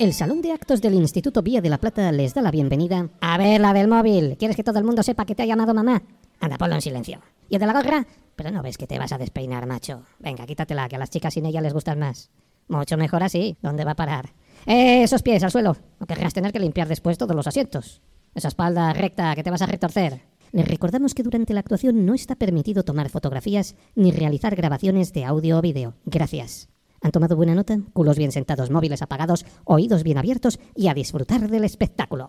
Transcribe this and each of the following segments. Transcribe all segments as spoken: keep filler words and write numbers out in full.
El salón de actos del Instituto Vía de la Plata les da la bienvenida. A ver, la del móvil. ¿Quieres que todo el mundo sepa que te ha llamado mamá? Anda, ponlo en silencio. ¿Y el de la gorra? Pero no ves que te vas a despeinar, macho. Venga, quítatela, que a las chicas sin ella les gustan más. Mucho mejor así. ¿Dónde va a parar? ¡Eh, esos pies al suelo! No querrás tener que limpiar después todos los asientos. Esa espalda recta que te vas a retorcer. Les recordamos que durante la actuación no está permitido tomar fotografías ni realizar grabaciones de audio o vídeo. Gracias. ¿Han tomado buena nota? Culos bien sentados, móviles apagados, oídos bien abiertos y a disfrutar del espectáculo.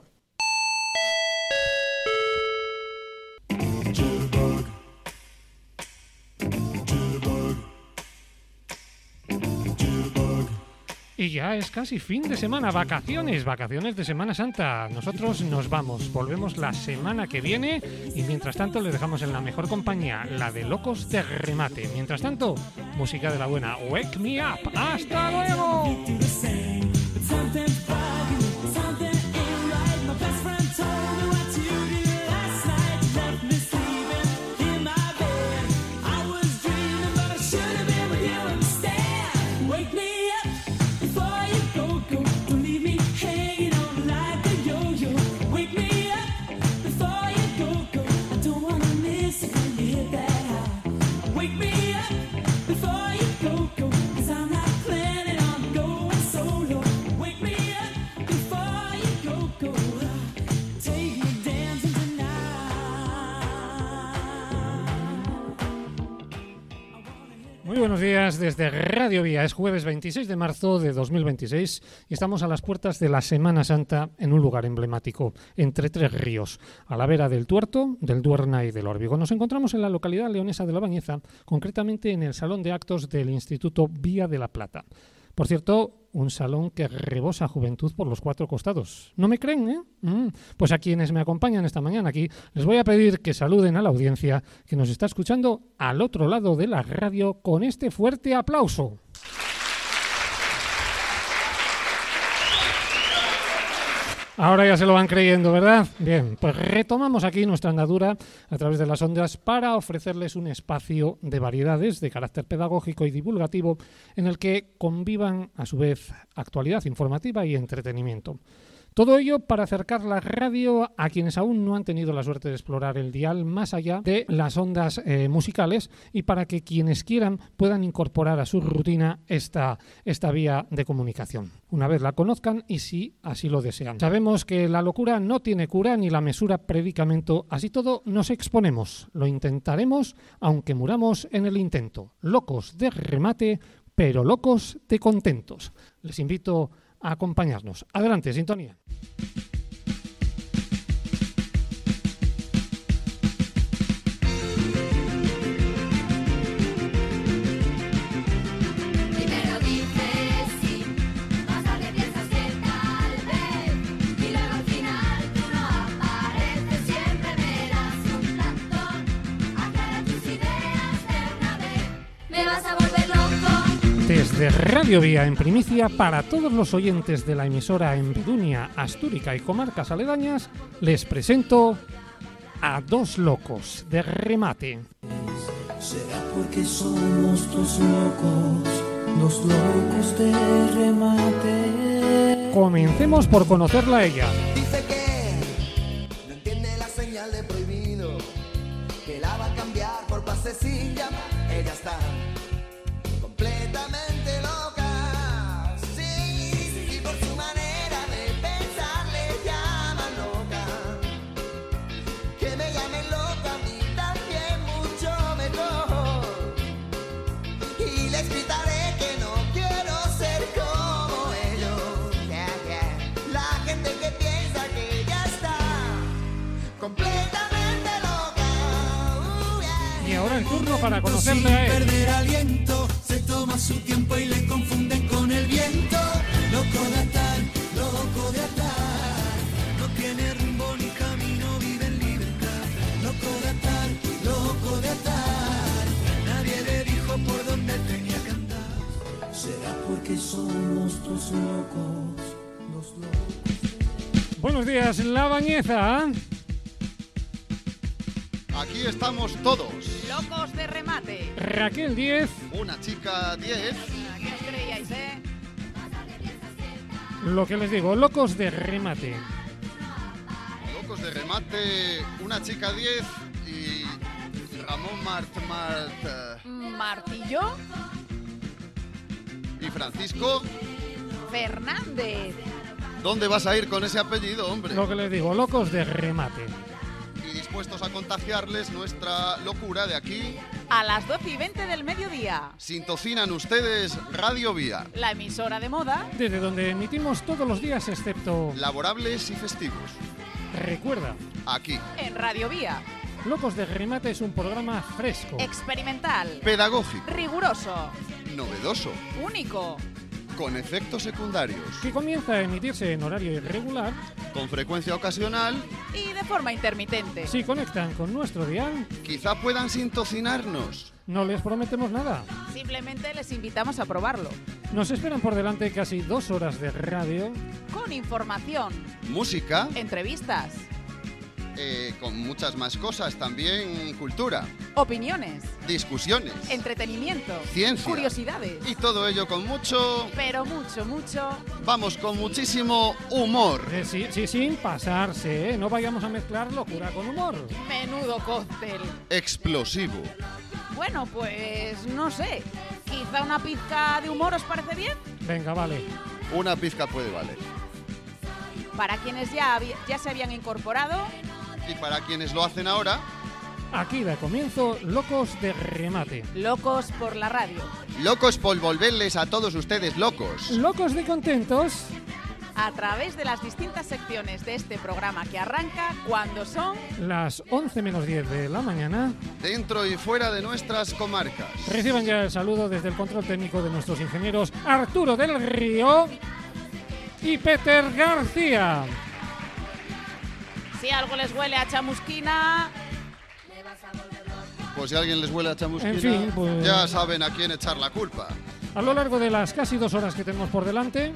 Y ya es casi fin de semana, vacaciones, vacaciones de Semana Santa. Nosotros nos vamos, volvemos la semana que viene y mientras tanto les dejamos en la mejor compañía, la de Locos de Remate. Mientras tanto, música de la buena, Wake Me Up. ¡Hasta luego! Muy buenos días desde Radio Vía. Es jueves veintiséis de marzo de dos mil veintiséis y estamos a las puertas de la Semana Santa en un lugar emblemático, entre tres ríos, a la vera del Tuerto, del Duerna y del Órbigo. Nos encontramos en la localidad leonesa de La Bañeza, concretamente en el Salón de Actos del Instituto Vía de la Plata. Por cierto, un salón que rebosa juventud por los cuatro costados. ¿No me creen, eh? Mm. Pues a quienes me acompañan esta mañana aquí, les voy a pedir que saluden a la audiencia que nos está escuchando al otro lado de la radio con este fuerte aplauso. Ahora ya se lo van creyendo, ¿verdad? Bien, pues retomamos aquí nuestra andadura a través de las ondas para ofrecerles un espacio de variedades de carácter pedagógico y divulgativo en el que convivan a su vez actualidad informativa y entretenimiento. Todo ello para acercar la radio a quienes aún no han tenido la suerte de explorar el dial más allá de las ondas eh, musicales y para que quienes quieran puedan incorporar a su rutina esta, esta vía de comunicación, una vez la conozcan y si así lo desean. Sabemos que la locura no tiene cura ni la mesura predicamento, así todo nos exponemos, lo intentaremos aunque muramos en el intento. Locos de remate, pero locos de contentos. Les invito a acompañarnos. Adelante, sintonía. Desde Radio Vía en primicia para todos los oyentes de la emisora en Bedunia, Astúrica y comarcas aledañas, les presento a dos locos de remate. Será porque somos dos locos, dos locos de remate. Comencemos por conocerla a ella. Dice que no entiende la señal de prohibido, que la va a cambiar por pase sin llamar. Ella está completamente loca, sí, y por su manera de pensar le llaman loca. Que me llamen loca a mí también mucho mejor, y les gritaré que no quiero ser como ellos, yeah, yeah. La gente que piensa que ya está completamente loca, uh, yeah. Y ahora el turno para conocerle a él. Perder aliento, se toma su tiempo y le confunden con el viento. Loco de atar, loco de atar, no tiene rumbo ni camino, vive en libertad. Loco de atar, loco de atar, nadie le dijo por dónde tenía que andar. Será porque somos dos locos, dos locos. Buenos días, La Bañeza. Aquí estamos todos. Locos de remate. Raquel diez. Una chica diez. ¿Qué os creíais, eh? Lo que les digo, locos de remate. Locos de remate, una chica diez y Ramón Mart Mart eh, Martillo y Francisco. Fernández. ¿Dónde vas a ir con ese apellido, hombre? Lo que les digo, locos de remate. Y dispuestos a contagiarles nuestra locura de aquí. A las doce y veinte del mediodía. Sintocinan ustedes Radio Vía. La emisora de moda. Desde donde emitimos todos los días, excepto... Laborables y festivos. Recuerda, Aquí. En Radio Vía. Locos de remate es un programa fresco, Experimental. Pedagógico. Riguroso. Novedoso. Único. Con efectos secundarios. que comienza a emitirse en horario irregular. Con frecuencia ocasional. Y de forma intermitente. Si conectan con nuestro dial, Quizá puedan sintocinarnos. no les prometemos nada. Simplemente les invitamos a probarlo. Nos esperan por delante casi dos horas de radio, Con información. Música. Entrevistas. eh, con muchas más cosas. También cultura. Opiniones. Discusiones. Entretenimiento. Ciencia. Curiosidades. Y todo ello con mucho... Pero mucho, mucho. Vamos, con muchísimo humor. Eh, sí, sí, sin pasarse, ¿eh? No vayamos a mezclar locura con humor. Menudo cóctel. Explosivo. Bueno, pues no sé. Quizá una pizca de humor os parece bien. Venga, vale. Una pizca puede valer. Para quienes ya, habi- ya se habían incorporado, Y para quienes lo hacen ahora, Aquí da comienzo Locos de Remate. locos por la radio. locos por volverles a todos ustedes locos. Locos de contentos. A través de las distintas secciones de este programa que arranca cuando son Las once menos diez de la mañana. Dentro y fuera de nuestras comarcas. Reciban ya el saludo desde el control técnico de nuestros ingenieros Arturo del Río y Peter García. si algo les huele a chamusquina, Pues si a alguien les huele a chamusquina, En fin, pues- ya saben a quién echar la culpa. A lo largo de las casi dos horas que tenemos por delante,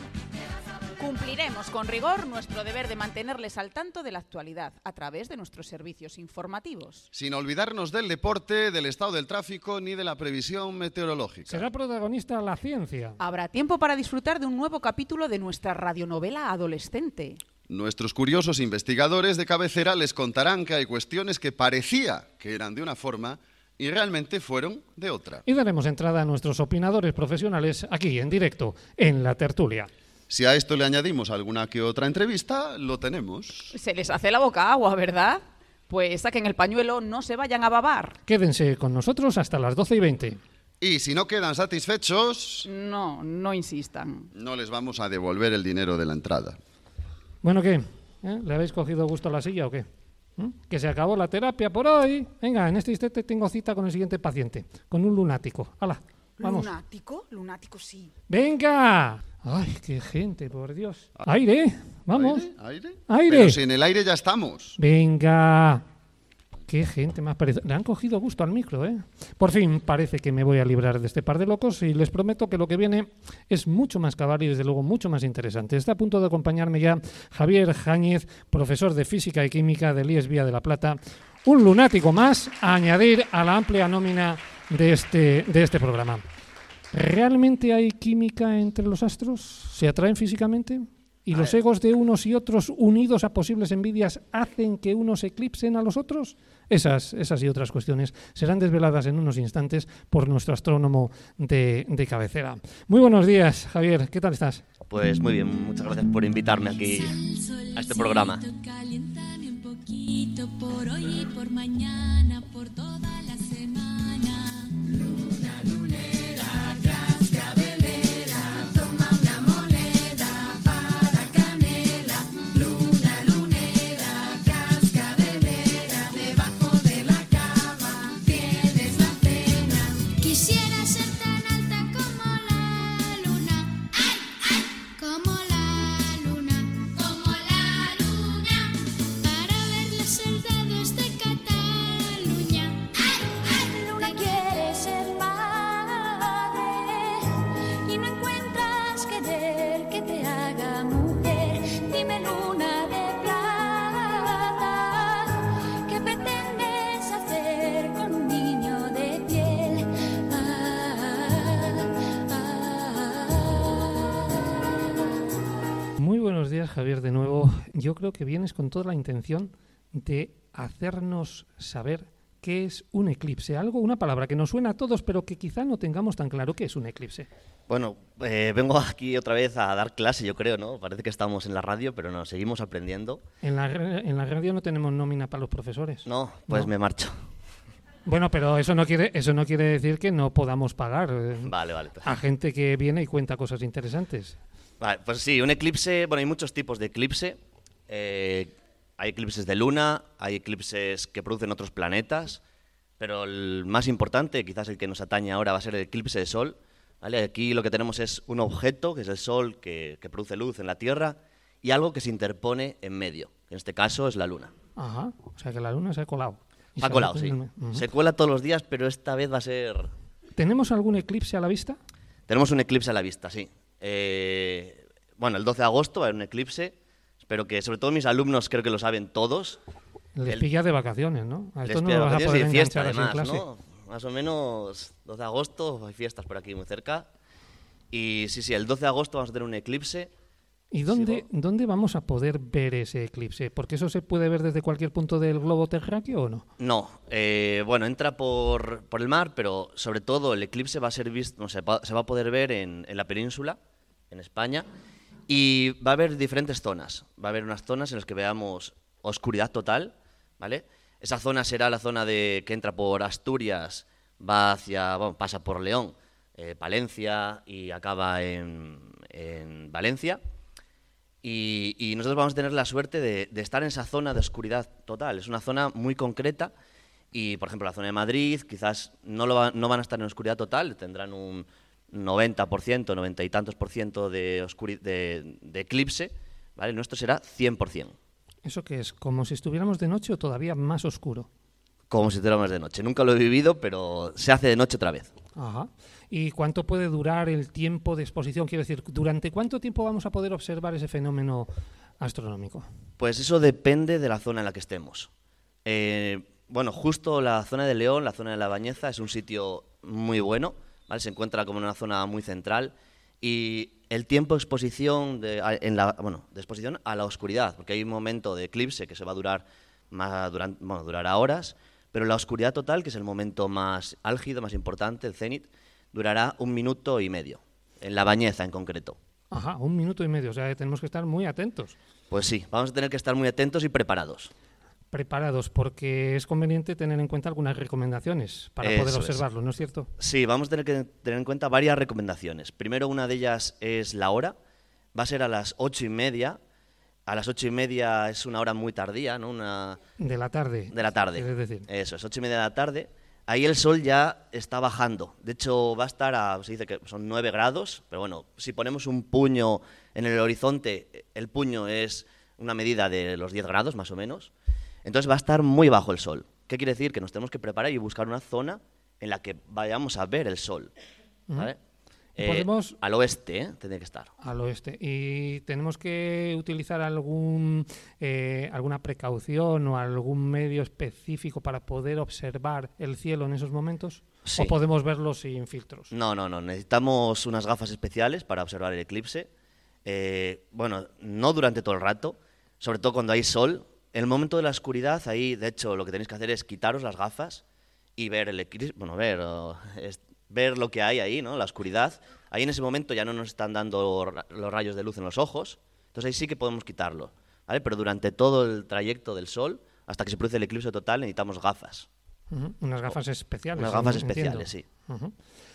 cumpliremos con rigor nuestro deber de mantenerles al tanto de la actualidad a través de nuestros servicios informativos. Sin olvidarnos del deporte, del estado del tráfico ni de la previsión meteorológica. será protagonista la ciencia. Habrá tiempo para disfrutar de un nuevo capítulo de nuestra radionovela adolescente. Nuestros curiosos investigadores de cabecera les contarán que hay cuestiones que parecía que eran de una forma y realmente fueron de otra. Y daremos entrada a nuestros opinadores profesionales aquí en directo, en la tertulia. Si a esto le añadimos alguna que otra entrevista, lo tenemos. Se les hace la boca agua, ¿verdad? Pues saquen el pañuelo, no se vayan a babar. Quédense con nosotros hasta las doce y veinte. Y si no quedan satisfechos, No, no insistan. no les vamos a devolver el dinero de la entrada. Bueno, ¿qué? ¿Eh? ¿Le habéis cogido gusto a la silla o qué? ¿Mm? Que se acabó la terapia por hoy. Venga, en este instante tengo cita con el siguiente paciente, con un lunático. ¡Hala! Vamos. ¿Lunático? Lunático sí. ¡Venga! ¡Ay, qué gente, por Dios! ¡Aire! ¡Vamos! ¿Aire? ¿Aire? ¡Aire! Pero si en el aire ya estamos. ¡Venga! ¡Qué gente más parece! Le han cogido gusto al micro, ¿eh? Por fin parece que me voy a librar de este par de locos y les prometo que lo que viene es mucho más cabal y desde luego mucho más interesante. Está a punto de acompañarme ya Javier Jáñez, profesor de Física y Química del I E S Vía de la Plata. Un lunático más a añadir a la amplia nómina de este, de este programa. ¿Realmente hay química entre los astros? ¿Se atraen físicamente? ¿Y los egos de unos y otros unidos a posibles envidias hacen que unos eclipsen a los otros? Esas, esas y otras cuestiones serán desveladas en unos instantes por nuestro astrónomo de, de cabecera. Muy buenos días, Javier. ¿Qué tal estás? Pues muy bien, muchas gracias por invitarme aquí a este programa. Caliéntame un poquito por hoy y por mañana, por toda la semana. Luna, lunera, cascabelera, toma una moneda para canela. Luna, lunera, cascabelera, debajo de la cama tienes la cena. Quisiera ser tan alta como la luna. ¡Ay, ay! Como la luna, como la luna, para ver los soldados de Cataluña. Javier, de nuevo. Yo creo que vienes con toda la intención de hacernos saber qué es un eclipse. Algo, una palabra que nos suena a todos, pero que quizá no tengamos tan claro qué es un eclipse. Bueno, eh, vengo aquí otra vez a dar clase, yo creo, ¿no? Parece que estamos en la radio, pero no, seguimos aprendiendo. En la, en la radio no tenemos nómina para los profesores. No, pues No. me marcho. Bueno, pero eso no quiere eso no quiere decir que no podamos pagar eh, Vale, vale. pues- a gente que viene y cuenta cosas interesantes. Vale, pues sí, un eclipse, bueno, hay muchos tipos de eclipse. Eh, hay eclipses de luna, hay eclipses que producen otros planetas, pero el más importante, quizás el que nos atañe ahora, va a ser el eclipse de sol. ¿Vale? Aquí lo que tenemos es un objeto, que es el sol, que, que produce luz en la Tierra, y algo que se interpone en medio, que en este caso es la luna. Ajá, o sea que la luna se ha colado. Y Se ha se colado, mete sí. en el me- Ujú. Se cuela todos los días, pero esta vez va a ser... ¿Tenemos algún eclipse a la vista? Tenemos un eclipse a la vista, sí. Eh, bueno, el doce de agosto va a haber un eclipse. Espero que, sobre todo mis alumnos, creo que lo saben todos. Les El- pilla de vacaciones, ¿no? A Les esto no pilla lo vas a vacaciones poder y de fiesta, enganchar así en además, clase. ¿no? Más o menos doce de agosto, hay fiestas por aquí muy cerca. Y sí, sí, el doce de agosto vamos a tener un eclipse. ¿Y dónde, Sigo. dónde vamos a poder ver ese eclipse? ¿Porque eso se puede ver desde cualquier punto del globo terráqueo o no? No, eh, bueno, entra por, por el mar, pero sobre todo el eclipse va a ser visto, no, se, va, se va a poder ver en, en la península, en España, y va a haber diferentes zonas. Va a haber unas zonas en las que veamos oscuridad total, ¿vale? Esa zona será la zona de que entra por Asturias, va hacia, bueno, pasa por León, eh, Palencia y acaba en, en Valencia. Y, y nosotros vamos a tener la suerte de, de estar en esa zona de oscuridad total. Es una zona muy concreta y, por ejemplo, la zona de Madrid quizás no, lo va- no van a estar en oscuridad total, tendrán un noventa por ciento, noventa y tantos por ciento de, oscuri- de, de eclipse, ¿vale? El nuestro será cien por ciento, ¿Eso qué es? ¿Como si estuviéramos de noche o todavía más oscuro? como si estuviéramos de noche. Nunca lo he vivido, pero se hace de noche otra vez. Ajá. ¿Y cuánto puede durar el tiempo de exposición? Quiero decir, ¿durante cuánto tiempo vamos a poder observar ese fenómeno astronómico? Pues eso depende de la zona en la que estemos. Eh, bueno, justo la zona de León, la zona de La Bañeza, es un sitio muy bueno, ¿vale? Se encuentra como en una zona muy central y el tiempo de exposición, de, a- en la, bueno, de exposición a la oscuridad, porque hay un momento de eclipse que se va a durar, más, duran- bueno, durará horas, pero la oscuridad total, que es el momento más álgido, más importante, el cenit, durará un minuto y medio, en La Bañeza en concreto. Ajá, un minuto y medio, o sea, que tenemos que estar muy atentos, Pues sí, vamos a tener que estar muy atentos y preparados. preparados, porque es conveniente tener en cuenta algunas recomendaciones para Eso poder es. observarlo, ¿no es cierto? Sí, vamos a tener que tener en cuenta varias recomendaciones. Primero, una de ellas es la hora. Va a ser a las ocho y media. A las ocho y media es una hora muy tardía, ¿no? Una De la tarde. de la tarde. ¿Quieres decir? Eso, es ocho y media de la tarde. Ahí el sol ya está bajando. De hecho, va a estar a, se dice que son nueve grados, pero bueno, si ponemos un puño en el horizonte, el puño es una medida de los diez grados, más o menos. Entonces va a estar muy bajo el sol. ¿Qué quiere decir? Que nos tenemos que preparar y buscar una zona en la que vayamos a ver el sol. ¿Vale? Eh, Podemos- al oeste, ¿eh? Tiene que estar. Al oeste. ¿Y tenemos que utilizar algún eh, alguna precaución o algún medio específico para poder observar el cielo en esos momentos? Sí. ¿O podemos verlo sin filtros? No, no, no. Necesitamos unas gafas especiales para observar el eclipse. Eh, bueno, no durante todo el rato, sobre todo cuando hay sol. En el momento de la oscuridad, ahí, de hecho, lo que tenéis que hacer es quitaros las gafas y ver el eclipse, bueno, ver, o, es- ver lo que hay ahí, ¿no? La oscuridad. Ahí en ese momento ya no nos están dando ra- los rayos de luz en los ojos, entonces ahí sí que podemos quitarlo, ¿vale? Pero durante todo el trayecto del sol, hasta que se produce el eclipse total, necesitamos gafas. Ujú, unas gafas especiales. Unas gafas en- entiendo. especiales, sí. Ujú.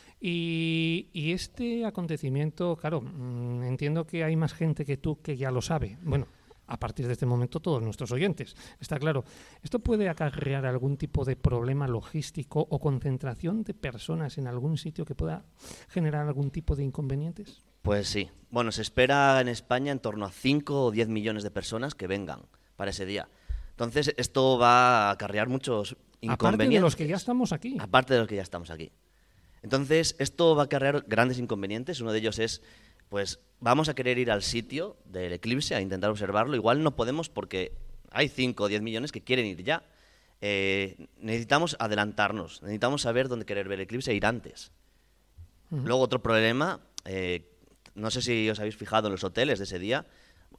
Y, y este acontecimiento, claro, mm, entiendo que hay más gente que tú que ya lo sabe. Bueno, a partir de este momento todos nuestros oyentes, está claro. ¿Esto puede acarrear algún tipo de problema logístico o concentración de personas en algún sitio que pueda generar algún tipo de inconvenientes? Pues sí. Bueno, se espera en España en torno a cinco o diez millones de personas que vengan para ese día. Entonces, esto va a acarrear muchos inconvenientes. Aparte de los que ya estamos aquí. Aparte de los que ya estamos aquí. Entonces, esto va a acarrear grandes inconvenientes. Uno de ellos es, pues, vamos a querer ir al sitio del eclipse a intentar observarlo. Igual no podemos porque hay cinco o diez millones que quieren ir ya. Eh, necesitamos adelantarnos, necesitamos saber dónde querer ver el eclipse e ir antes. Luego otro problema, eh, no sé si os habéis fijado en los hoteles de ese día,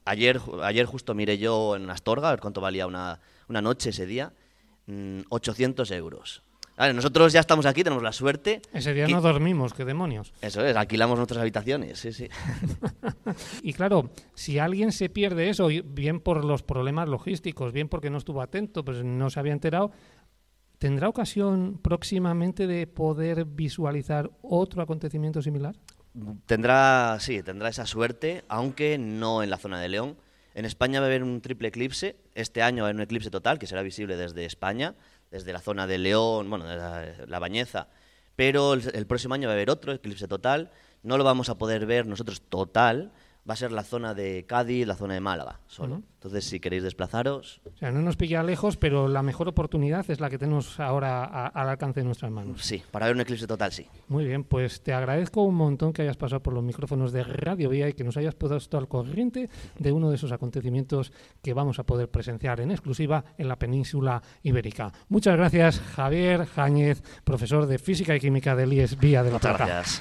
ayer, ayer justo miré yo en Astorga a ver cuánto valía una, una noche ese día, mmm, ochocientos euros. Vale, nosotros ya estamos aquí, tenemos la suerte. Ese día que... no dormimos, qué demonios. Eso es, alquilamos nuestras habitaciones, sí, sí. Y claro, si alguien se pierde eso, bien por los problemas logísticos, bien porque no estuvo atento, pues no se había enterado, ¿tendrá ocasión próximamente de poder visualizar otro acontecimiento similar? Tendrá, sí, tendrá esa suerte, aunque no en la zona de León. En España va a haber un triple eclipse. Este año va a haber un eclipse total que será visible desde España, desde la zona de León, bueno, de la, la Bañeza. Pero el, el próximo año va a haber otro eclipse total. No lo vamos a poder ver nosotros total. Va a ser la zona de Cádiz, la zona de Málaga, solo. Uh-huh. Entonces, si queréis desplazaros... O sea, no nos pilla lejos, pero la mejor oportunidad es la que tenemos ahora a, al alcance de nuestras manos. Sí, para ver un eclipse total, sí. Muy bien, pues te agradezco un montón que hayas pasado por los micrófonos de Radio Vía y que nos hayas puesto al corriente de uno de esos acontecimientos que vamos a poder presenciar en exclusiva en la península ibérica. Muchas gracias, Javier Jáñez, profesor de Física y Química del I E S Vía de la Plata. Muchas gracias.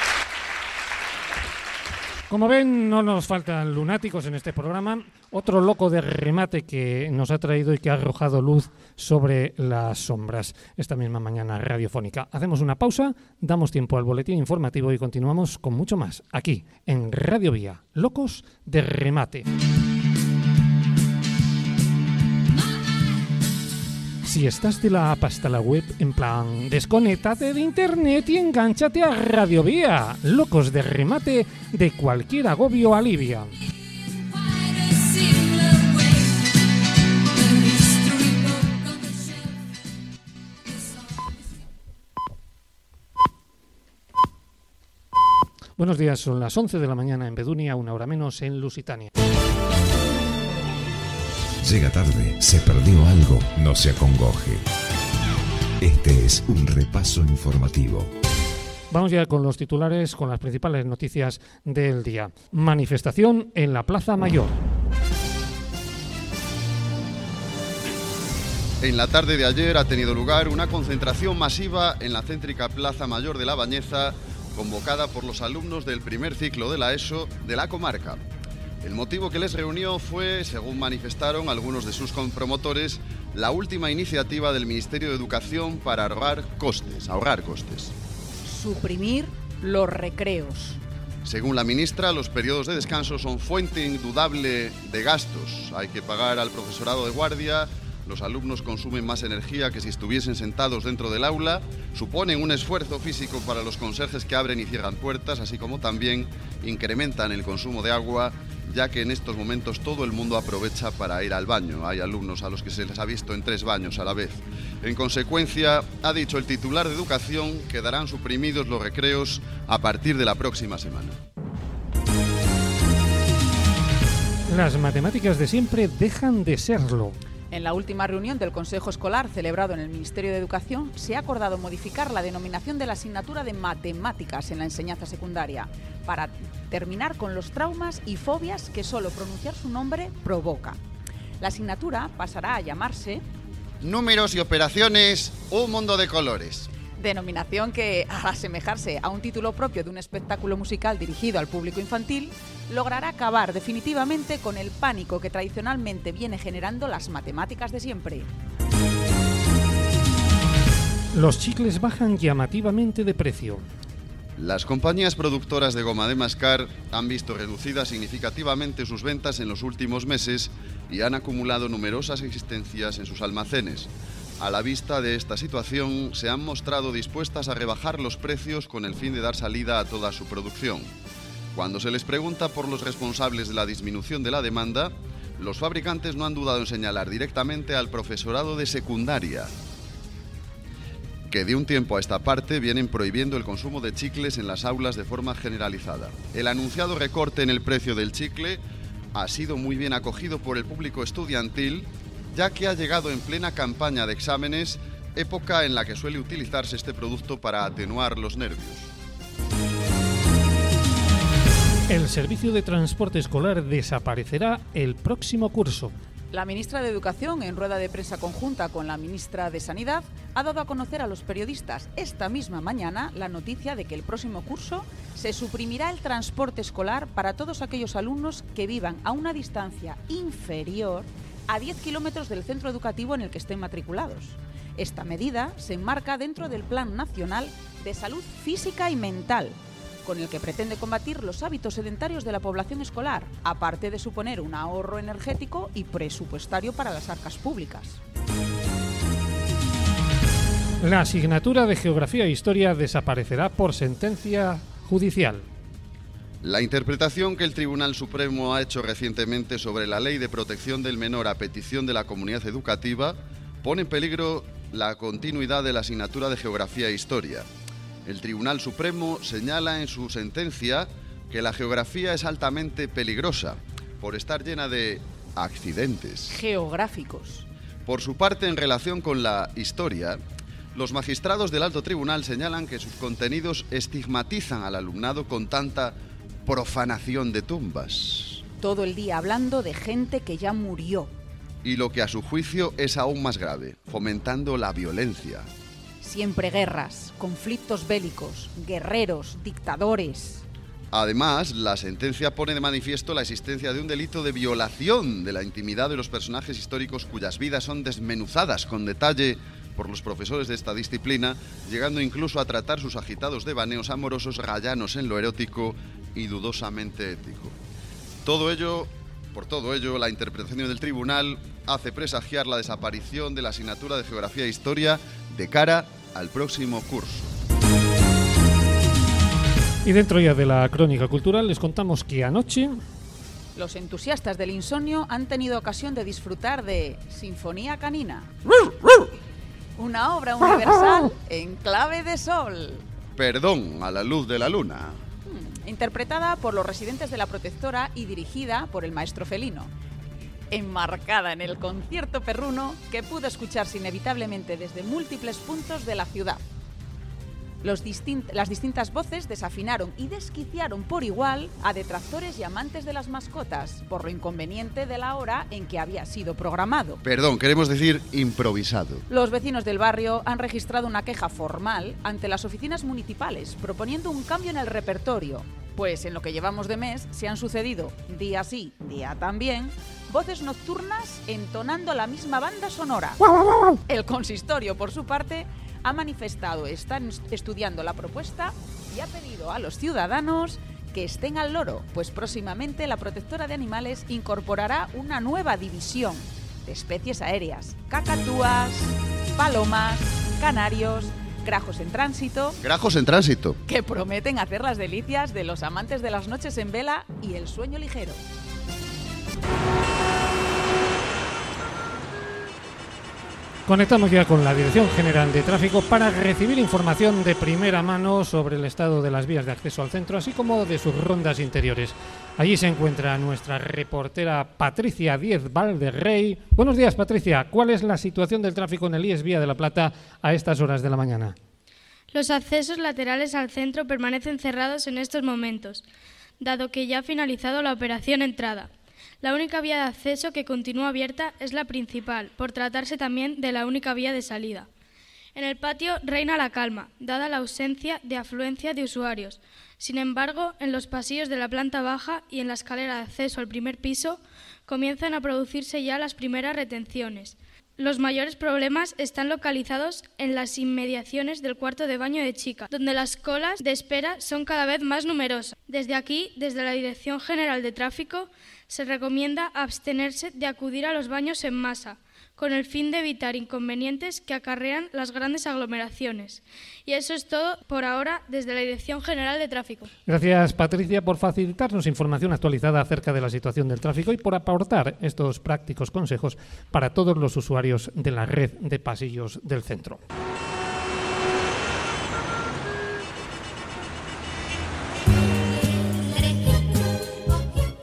Como ven, no nos faltan lunáticos en este programa. Otro loco de remate que nos ha traído y que ha arrojado luz sobre las sombras esta misma mañana radiofónica. Hacemos una pausa, damos tiempo al boletín informativo y continuamos con mucho más aquí en Radio Vía. Locos de remate. Si estás de la app hasta la web, en plan, desconéctate de internet y engánchate a Radio Vía. Locos de remate, de cualquier agobio alivia. Buenos días, son las once de la mañana en Bedunia, una hora menos en Lusitania. Llega tarde, se perdió algo, no se acongoje. Este es un repaso informativo. Vamos ya con los titulares, con las principales noticias del día. Manifestación en la Plaza Mayor. En la tarde de ayer ha tenido lugar una concentración masiva en la céntrica Plaza Mayor de La Bañeza, convocada por los alumnos del primer ciclo de la ESO de la comarca. El motivo que les reunió fue, según manifestaron algunos de sus promotores, la última iniciativa del Ministerio de Educación para ahorrar costes, ahorrar costes. Suprimir los recreos. Según la ministra, los periodos de descanso son fuente indudable de gastos. Hay que pagar al profesorado de guardia, los alumnos consumen más energía que si estuviesen sentados dentro del aula, suponen un esfuerzo físico para los conserjes que abren y cierran puertas, así como también incrementan el consumo de agua, ya que en estos momentos todo el mundo aprovecha para ir al baño. Hay alumnos a los que se les ha visto en tres baños a la vez. En consecuencia, ha dicho el titular de Educación, quedarán suprimidos los recreos a partir de la próxima semana. Las matemáticas de siempre dejan de serlo. En la última reunión del Consejo Escolar celebrado en el Ministerio de Educación se ha acordado modificar la denominación de la asignatura de matemáticas en la enseñanza secundaria para terminar con los traumas y fobias que solo pronunciar su nombre provoca. La asignatura pasará a llamarse Números y operaciones, un mundo de colores. Denominación que, al asemejarse a un título propio de un espectáculo musical dirigido al público infantil, logrará acabar definitivamente con el pánico que tradicionalmente viene generando las matemáticas de siempre. Los chicles bajan llamativamente de precio. Las compañías productoras de goma de mascar han visto reducidas significativamente sus ventas en los últimos meses y han acumulado numerosas existencias en sus almacenes. A la vista de esta situación, se han mostrado dispuestas a rebajar los precios con el fin de dar salida a toda su producción. Cuando se les pregunta por los responsables de la disminución de la demanda, los fabricantes no han dudado en señalar directamente al profesorado de secundaria, que de un tiempo a esta parte vienen prohibiendo el consumo de chicles en las aulas de forma generalizada. El anunciado recorte en el precio del chicle ha sido muy bien acogido por el público estudiantil, ya que ha llegado en plena campaña de exámenes, época en la que suele utilizarse este producto para atenuar los nervios. El servicio de transporte escolar desaparecerá el próximo curso. La ministra de Educación, en rueda de prensa conjunta con la ministra de Sanidad, ha dado a conocer a los periodistas esta misma mañana la noticia de que el próximo curso se suprimirá el transporte escolar para todos aquellos alumnos que vivan a una distancia inferior a diez kilómetros del centro educativo en el que estén matriculados. Esta medida se enmarca dentro del Plan Nacional de Salud Física y Mental, con el que pretende combatir los hábitos sedentarios de la población escolar, aparte de suponer un ahorro energético y presupuestario para las arcas públicas. La asignatura de Geografía e Historia desaparecerá por sentencia judicial. La interpretación que el Tribunal Supremo ha hecho recientemente sobre la Ley de Protección del Menor a petición de la comunidad educativa pone en peligro la continuidad de la asignatura de Geografía e Historia. El Tribunal Supremo señala en su sentencia que la geografía es altamente peligrosa por estar llena de accidentes Geográficos. Por su parte, en relación con la historia, los magistrados del Alto Tribunal señalan que sus contenidos estigmatizan al alumnado con tanta profanación de tumbas. Todo el día hablando de gente que ya murió. Y lo que a su juicio es aún más grave, fomentando la violencia. Siempre guerras, conflictos bélicos, guerreros, dictadores. Además, la sentencia pone de manifiesto la existencia de un delito de violación de la intimidad de los personajes históricos cuyas vidas son desmenuzadas con detalle por los profesores de esta disciplina, llegando incluso a tratar sus agitados devaneos amorosos rayanos en lo erótico y dudosamente ético. Todo ello, por todo ello, la interpretación del tribunal hace presagiar la desaparición de la asignatura de Geografía e Historia de cara al próximo curso. Y dentro ya de la crónica cultural les contamos que anoche Los entusiastas del insomnio han tenido ocasión de disfrutar de Sinfonía Canina, una obra universal en clave de sol, Perdón a la luz de la luna, interpretada por los residentes de la Protectora y dirigida por el maestro Felino, enmarcada en el concierto perruno que pudo escucharse inevitablemente desde múltiples puntos de la ciudad. Los distint- las distintas voces desafinaron y desquiciaron por igual a detractores y amantes de las mascotas, por lo inconveniente de la hora en que había sido programado. perdón, queremos decir improvisado. Los vecinos del barrio han registrado una queja formal ante las oficinas municipales, proponiendo un cambio en el repertorio, pues en lo que llevamos de mes se han sucedido, día sí, día también, voces nocturnas entonando la misma banda sonora. El consistorio, por su parte, ha manifestado estar estudiando la propuesta y ha pedido a los ciudadanos que estén al loro, pues próximamente la Protectora de Animales incorporará una nueva división de especies aéreas: cacatúas, palomas, canarios, grajos en tránsito, Grajos en tránsito. que prometen hacer las delicias de los amantes de las noches en vela y el sueño ligero. conectamos ya con la Dirección General de Tráfico para recibir información de primera mano sobre el estado de las vías de acceso al centro, así como de sus rondas interiores. Allí se encuentra nuestra reportera Patricia Díez Valderrey. Buenos días, Patricia. ¿Cuál es la situación del tráfico en el I E S Vía de la Plata a estas horas de la mañana? Los accesos laterales al centro permanecen cerrados en estos momentos, dado que ya ha finalizado la operación entrada. La única vía de acceso que continúa abierta es la principal, por tratarse también de la única vía de salida. En el patio reina la calma, dada la ausencia de afluencia de usuarios. Sin embargo, en los pasillos de la planta baja y en la escalera de acceso al primer piso comienzan a producirse ya las primeras retenciones. Los mayores problemas están localizados en las inmediaciones del cuarto de baño de chica, donde las colas de espera son cada vez más numerosas. Desde aquí, desde la Dirección General de Tráfico, se recomienda abstenerse de acudir a los baños en masa, con el fin de evitar inconvenientes que acarrean las grandes aglomeraciones. Y eso es todo por ahora desde la Dirección General de Tráfico. Gracias, Patricia, por facilitarnos información actualizada acerca de la situación del tráfico y por aportar estos prácticos consejos para todos los usuarios de la red de pasillos del centro.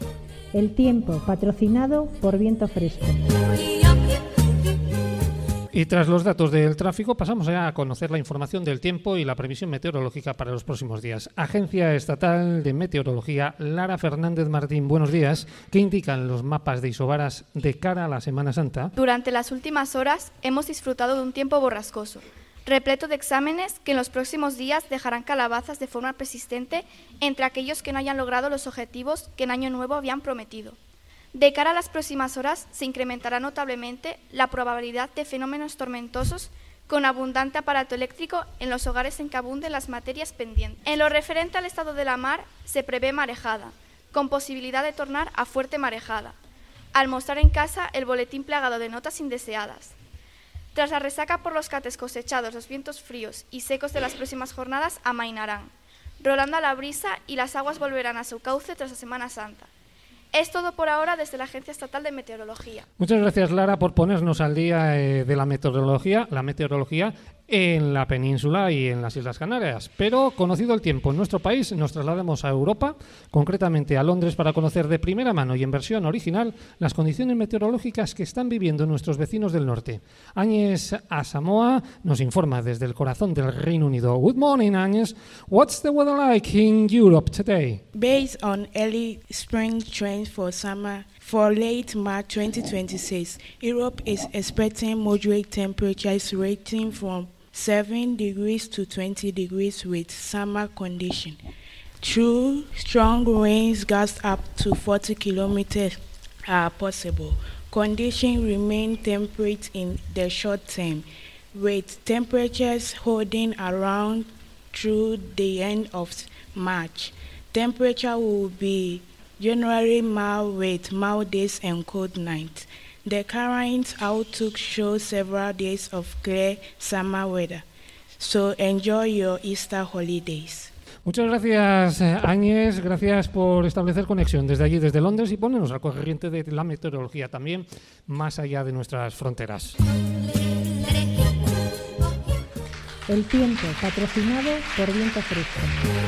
El tiempo, patrocinado por Viento Fresco. Y tras los datos del tráfico, pasamos ya a conocer la información del tiempo y la previsión meteorológica para los próximos días. Agencia Estatal de Meteorología, Lara Fernández Martín, buenos días. ¿Qué indican los mapas de isobaras de cara a la Semana Santa? Durante las últimas horas hemos disfrutado de un tiempo borrascoso, repleto de exámenes que en los próximos días dejarán calabazas de forma persistente entre aquellos que no hayan logrado los objetivos que en Año Nuevo habían prometido. De cara a las próximas horas se incrementará notablemente la probabilidad de fenómenos tormentosos con abundante aparato eléctrico en los hogares en que abunden las materias pendientes. En lo referente al estado de la mar, se prevé marejada, con posibilidad de tornar a fuerte marejada, al mostrar en casa el boletín plagado de notas indeseadas. Tras la resaca por los cates cosechados, los vientos fríos y secos de las próximas jornadas amainarán, rolando a la brisa y las aguas volverán a su cauce tras la Semana Santa. Es todo por ahora desde la Agencia Estatal de Meteorología. Muchas gracias, Lara, por ponernos al día eh, de la meteorología, la meteorología en la península y en las Islas Canarias. Pero, conocido el tiempo en nuestro país, nos trasladamos a Europa, concretamente a Londres, para conocer de primera mano y en versión original las condiciones meteorológicas que están viviendo nuestros vecinos del norte. Áñez Asamoah nos informa desde el corazón del Reino Unido. Good morning, Áñez. What's the weather like in Europe today? Based on early spring trends for summer, for late March twenty twenty-six, Europe is expecting moderate temperatures ranging from seven degrees to twenty degrees with summer condition. True, strong winds gusts up to forty kilometers are possible. Conditions remain temperate in the short term, with temperatures holding around through the end of March. Temperature will be generally mild with mild days and cold nights. The current outlook shows several days of clear summer weather, so enjoy your Easter holidays. Muchas gracias, Áñez. Gracias por establecer conexión desde allí, desde Londres, y ponernos al corriente de la meteorología también más allá de nuestras fronteras. El tiempo, patrocinado por Viento Fresco.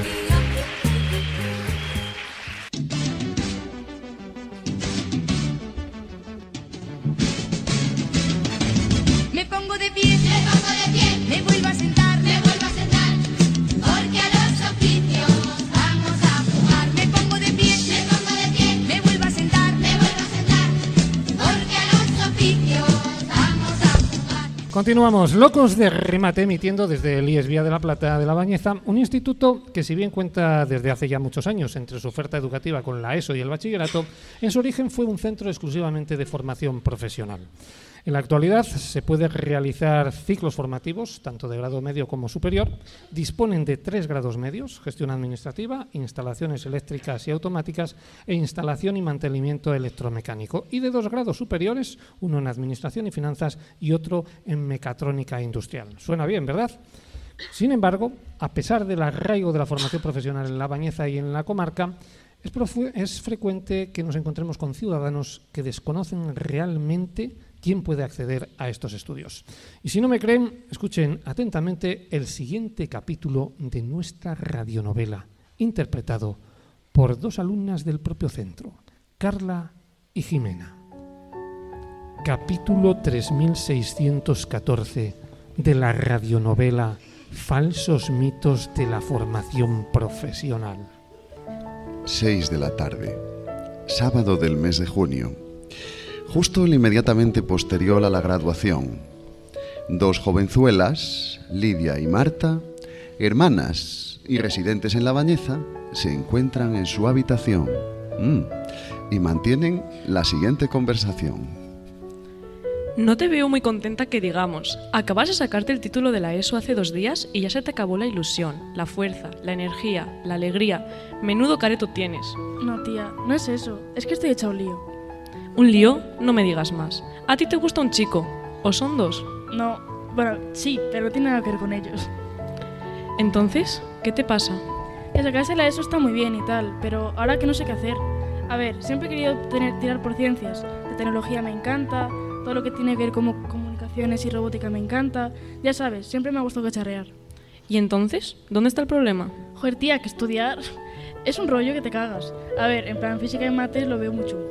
Me pongo de pie, me pongo de pie, me vuelvo a sentar, me vuelvo a sentar, porque a los oficios vamos a jugar. Me pongo de pie, me pongo de pie, me vuelvo a sentar, me vuelvo a sentar, porque a los oficios vamos a jugar. Continuamos, Locos de Remate, emitiendo desde el I E S Vía de la Plata de La Bañeza, un instituto que, si bien cuenta desde hace ya muchos años entre su oferta educativa con la ESO y el bachillerato, en su origen fue un centro exclusivamente de formación profesional. En la actualidad se puede realizar ciclos formativos, tanto de grado medio como superior. Disponen de tres grados medios: gestión administrativa, instalaciones eléctricas y automáticas e instalación y mantenimiento electromecánico. Y de dos grados superiores, uno en administración y finanzas y otro en mecatrónica industrial. Suena bien, ¿verdad? Sin embargo, a pesar del arraigo de la formación profesional en La Bañeza y en la comarca, es, profu- es frecuente que nos encontremos con ciudadanos que desconocen realmente quién puede acceder a estos estudios. Y si no me creen, escuchen atentamente el siguiente capítulo de nuestra radionovela, interpretado por dos alumnas del propio centro, Carla y Jimena. Capítulo tres mil seiscientos catorce de la radionovela Falsos mitos de la formación profesional. seis de la tarde, sábado del mes de junio. Justo el inmediatamente posterior a la graduación, dos jovenzuelas, Lidia y Marta, hermanas y residentes en La Bañeza, se encuentran en su habitación mm, y mantienen la siguiente conversación. No te veo muy contenta que digamos. Acabas de sacarte el título de la ESO hace dos días y ya se te acabó la ilusión, la fuerza, la energía, la alegría. Menudo careto tienes. No, tía, no es eso. Es que estoy hecha un lío. ¿Un lío? No me digas más. ¿A ti te gusta un chico? ¿O son dos? No, bueno, sí, pero no tiene nada que ver con ellos. Entonces, ¿qué te pasa? Que sacarse la ESO está muy bien y tal, pero ahora que no sé qué hacer. A ver, siempre he querido tener, tirar por ciencias. La tecnología me encanta, todo lo que tiene que ver con comunicaciones y robótica me encanta. Ya sabes, siempre me ha gustado cacharrear. ¿Y entonces? ¿Dónde está el problema? Joder, tía, que estudiar es un rollo que te cagas. A ver, en plan física y mates lo veo muy chungo.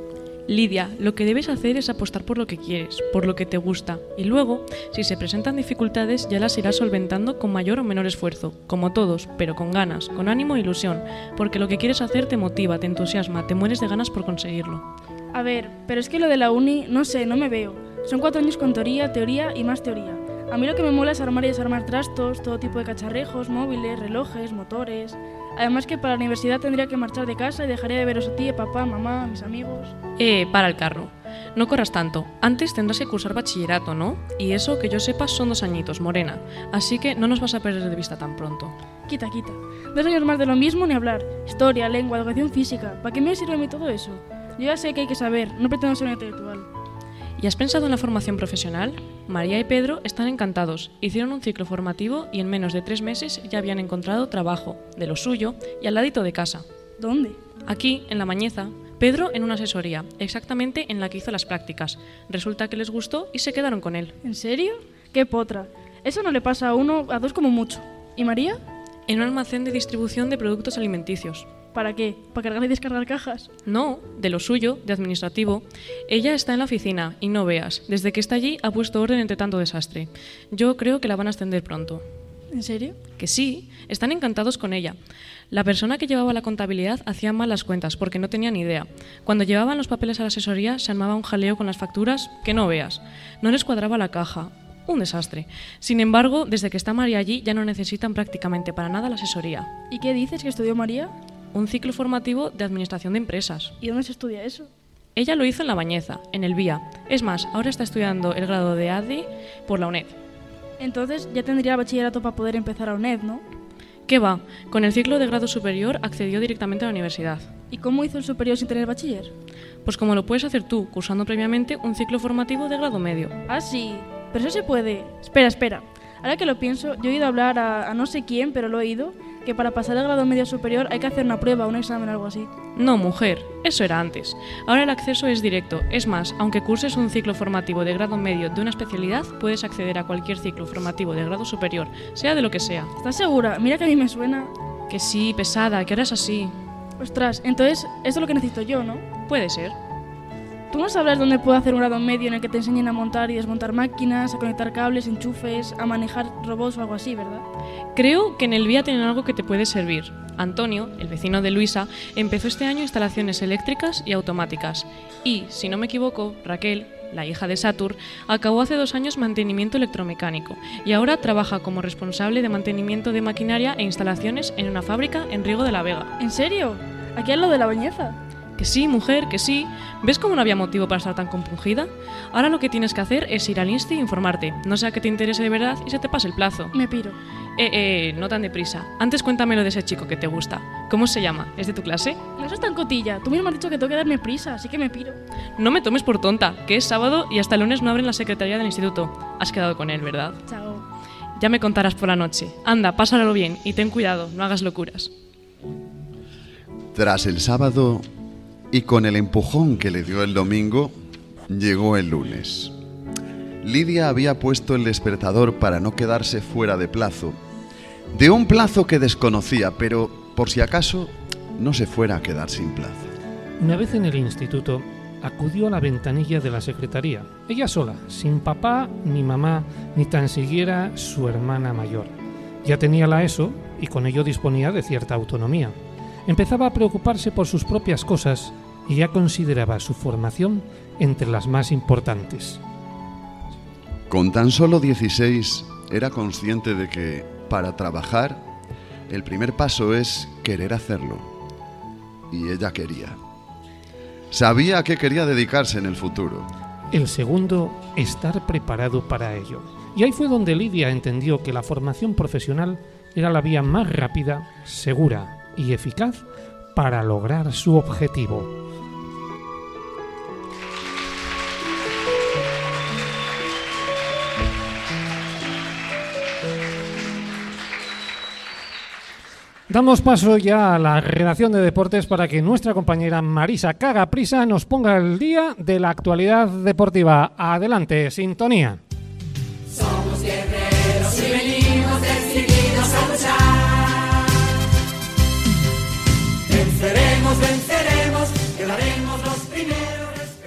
Lidia, lo que debes hacer es apostar por lo que quieres, por lo que te gusta, y luego, si se presentan dificultades, ya las irás solventando con mayor o menor esfuerzo, como todos, pero con ganas, con ánimo e ilusión, porque lo que quieres hacer te motiva, te entusiasma, te mueres de ganas por conseguirlo. A ver, pero es que lo de la uni, no sé, no me veo. Son cuatro años con teoría, teoría y más teoría. A mí lo que me mola es armar y desarmar trastos, todo tipo de cacharrejos, móviles, relojes, motores. Además que para la universidad tendría que marchar de casa y dejaría de veros a ti, a papá, mamá, a mis amigos. Eh, para el carro. No corras tanto. Antes tendrás que cursar bachillerato, ¿no? Y eso, que yo sepa, son dos añitos, morena. Así que no nos vas a perder de vista tan pronto. Quita, quita. Dos años más de lo mismo ni hablar. Historia, lengua, educación física. ¿Para qué me sirve a mí todo eso? Yo ya sé que hay que saber, no pretendo ser un intelectual. ¿Y has pensado en la formación profesional? María y Pedro están encantados. Hicieron un ciclo formativo y en menos de tres meses ya habían encontrado trabajo, de lo suyo y al ladito de casa. ¿Dónde? Aquí, en La Mañeza. Pedro en una asesoría, exactamente en la que hizo las prácticas. Resulta que les gustó y se quedaron con él. ¿En serio? ¡Qué potra! Eso no le pasa a uno, a dos como mucho. ¿Y María? En un almacén de distribución de productos alimenticios. ¿Para qué? ¿Para cargar y descargar cajas? No, de lo suyo, de administrativo. Ella está en la oficina y no veas, desde que está allí ha puesto orden entre tanto desastre. Yo creo que la van a ascender pronto. ¿En serio? Que sí, están encantados con ella. La persona que llevaba la contabilidad hacía mal las cuentas porque no tenía ni idea. Cuando llevaban los papeles a la asesoría se armaba un jaleo con las facturas que no veas. No les cuadraba la caja. Un desastre. Sin embargo, desde que está María allí ya no necesitan prácticamente para nada la asesoría. ¿Y qué dices que estudió María? Un ciclo formativo de administración de empresas. ¿Y dónde se estudia eso? Ella lo hizo en La Bañeza, en el V I A. Es más, ahora está estudiando el grado de A D I por la U N E D. Entonces ya tendría el bachillerato para poder empezar a U N E D, ¿no? ¿Qué va? Con el ciclo de grado superior accedió directamente a la universidad. ¿Y cómo hizo el superior sin tener bachiller? Pues como lo puedes hacer tú, cursando previamente un ciclo formativo de grado medio. Ah, sí. Pero eso se puede. Espera, espera. Ahora que lo pienso, yo he oído hablar a, a no sé quién, pero lo he oído, que para pasar el grado medio superior hay que hacer una prueba, un examen o algo así. No, mujer, eso era antes. Ahora el acceso es directo. Es más, aunque curses un ciclo formativo de grado medio de una especialidad, puedes acceder a cualquier ciclo formativo de grado superior, sea de lo que sea. ¿Estás segura? Mira que a mí me suena. Que sí, pesada, que ahora es así. Ostras, entonces, eso es lo que necesito yo, ¿no? Puede ser. Tú no sabrás dónde puedo hacer un grado medio en el que te enseñen a montar y desmontar máquinas, a conectar cables, enchufes, a manejar robots o algo así, ¿verdad? Creo que en el V I A tienen algo que te puede servir. Antonio, el vecino de Luisa, empezó este año instalaciones eléctricas y automáticas. Y, si no me equivoco, Raquel, la hija de Satur, acabó hace dos años mantenimiento electromecánico y ahora trabaja como responsable de mantenimiento de maquinaria e instalaciones en una fábrica en Riego de la Vega. ¿En serio? ¿Aquí al lado de La Bañeza? Que sí, mujer, que sí. ¿Ves cómo no había motivo para estar tan compungida? Ahora lo que tienes que hacer es ir al Insti e informarte, no sea que te interese de verdad y se te pase el plazo. Me piro. Eh, eh, no tan deprisa. Antes cuéntamelo de ese chico que te gusta. ¿Cómo se llama? ¿Es de tu clase? No seas tan cotilla. Tú mismo has dicho que tengo que darme prisa, así que me piro. No me tomes por tonta, que es sábado y hasta el lunes no abren la secretaría del instituto. Has quedado con él, ¿verdad? Chao. Ya me contarás por la noche. Anda, pásalo bien y ten cuidado, no hagas locuras. Tras el sábado y con el empujón que le dio el domingo, llegó el lunes. Lidia había puesto el despertador para no quedarse fuera de plazo. De un plazo que desconocía, pero por si acaso no se fuera a quedar sin plazo. Una vez en el instituto, acudió a la ventanilla de la secretaría, ella sola, sin papá ni mamá, ni tan siquiera su hermana mayor. Ya tenía la ESO y con ello disponía de cierta autonomía. Empezaba a preocuparse por sus propias cosas y ya consideraba su formación entre las más importantes. Con tan solo dieciséis, era consciente de que, para trabajar, el primer paso es querer hacerlo. Y ella quería. Sabía a qué quería dedicarse en el futuro. El segundo, estar preparado para ello. Y ahí fue donde Lidia entendió que la formación profesional era la vía más rápida, segura y eficaz para lograr su objetivo. Damos paso ya a la redacción de deportes para que nuestra compañera Marisa Cagaprisa nos ponga el día de la actualidad deportiva. Adelante, sintonía. Somos guerreros y venimos decididos a luchar. Venceremos, venceremos, quedaremos los primeros.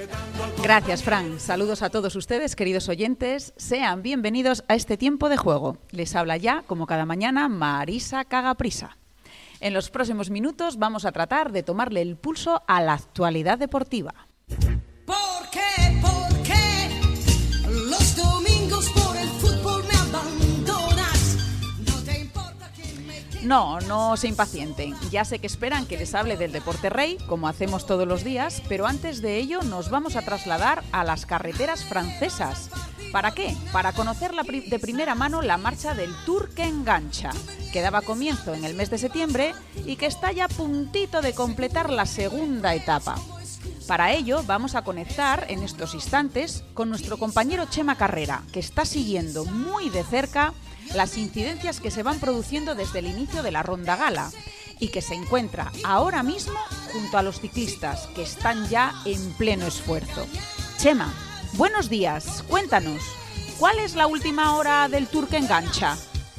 Gracias, Fran. Saludos a todos ustedes, queridos oyentes. Sean bienvenidos a este tiempo de juego. Les habla ya, como cada mañana, Marisa Cagaprisa. En los próximos minutos vamos a tratar de tomarle el pulso a la actualidad deportiva. ¿Por qué? ¿Por qué? Los domingos por el fútbol me abandonas. No te importa quién me quiera. No, no se impacienten. Ya sé que esperan que les hable del deporte rey, como hacemos todos los días, pero antes de ello nos vamos a trasladar a las carreteras francesas. ¿Para qué? Para conocer la pri- de primera mano la marcha del Tour que engancha, que daba comienzo en el mes de septiembre y que está ya a puntito de completar la segunda etapa. Para ello vamos a conectar en estos instantes con nuestro compañero Chema Carrera, que está siguiendo muy de cerca las incidencias que se van produciendo desde el inicio de la Ronda Gala y que se encuentra ahora mismo junto a los ciclistas, que están ya en pleno esfuerzo. Chema, buenos días, cuéntanos, ¿cuál es la última hora del Tour que engancha?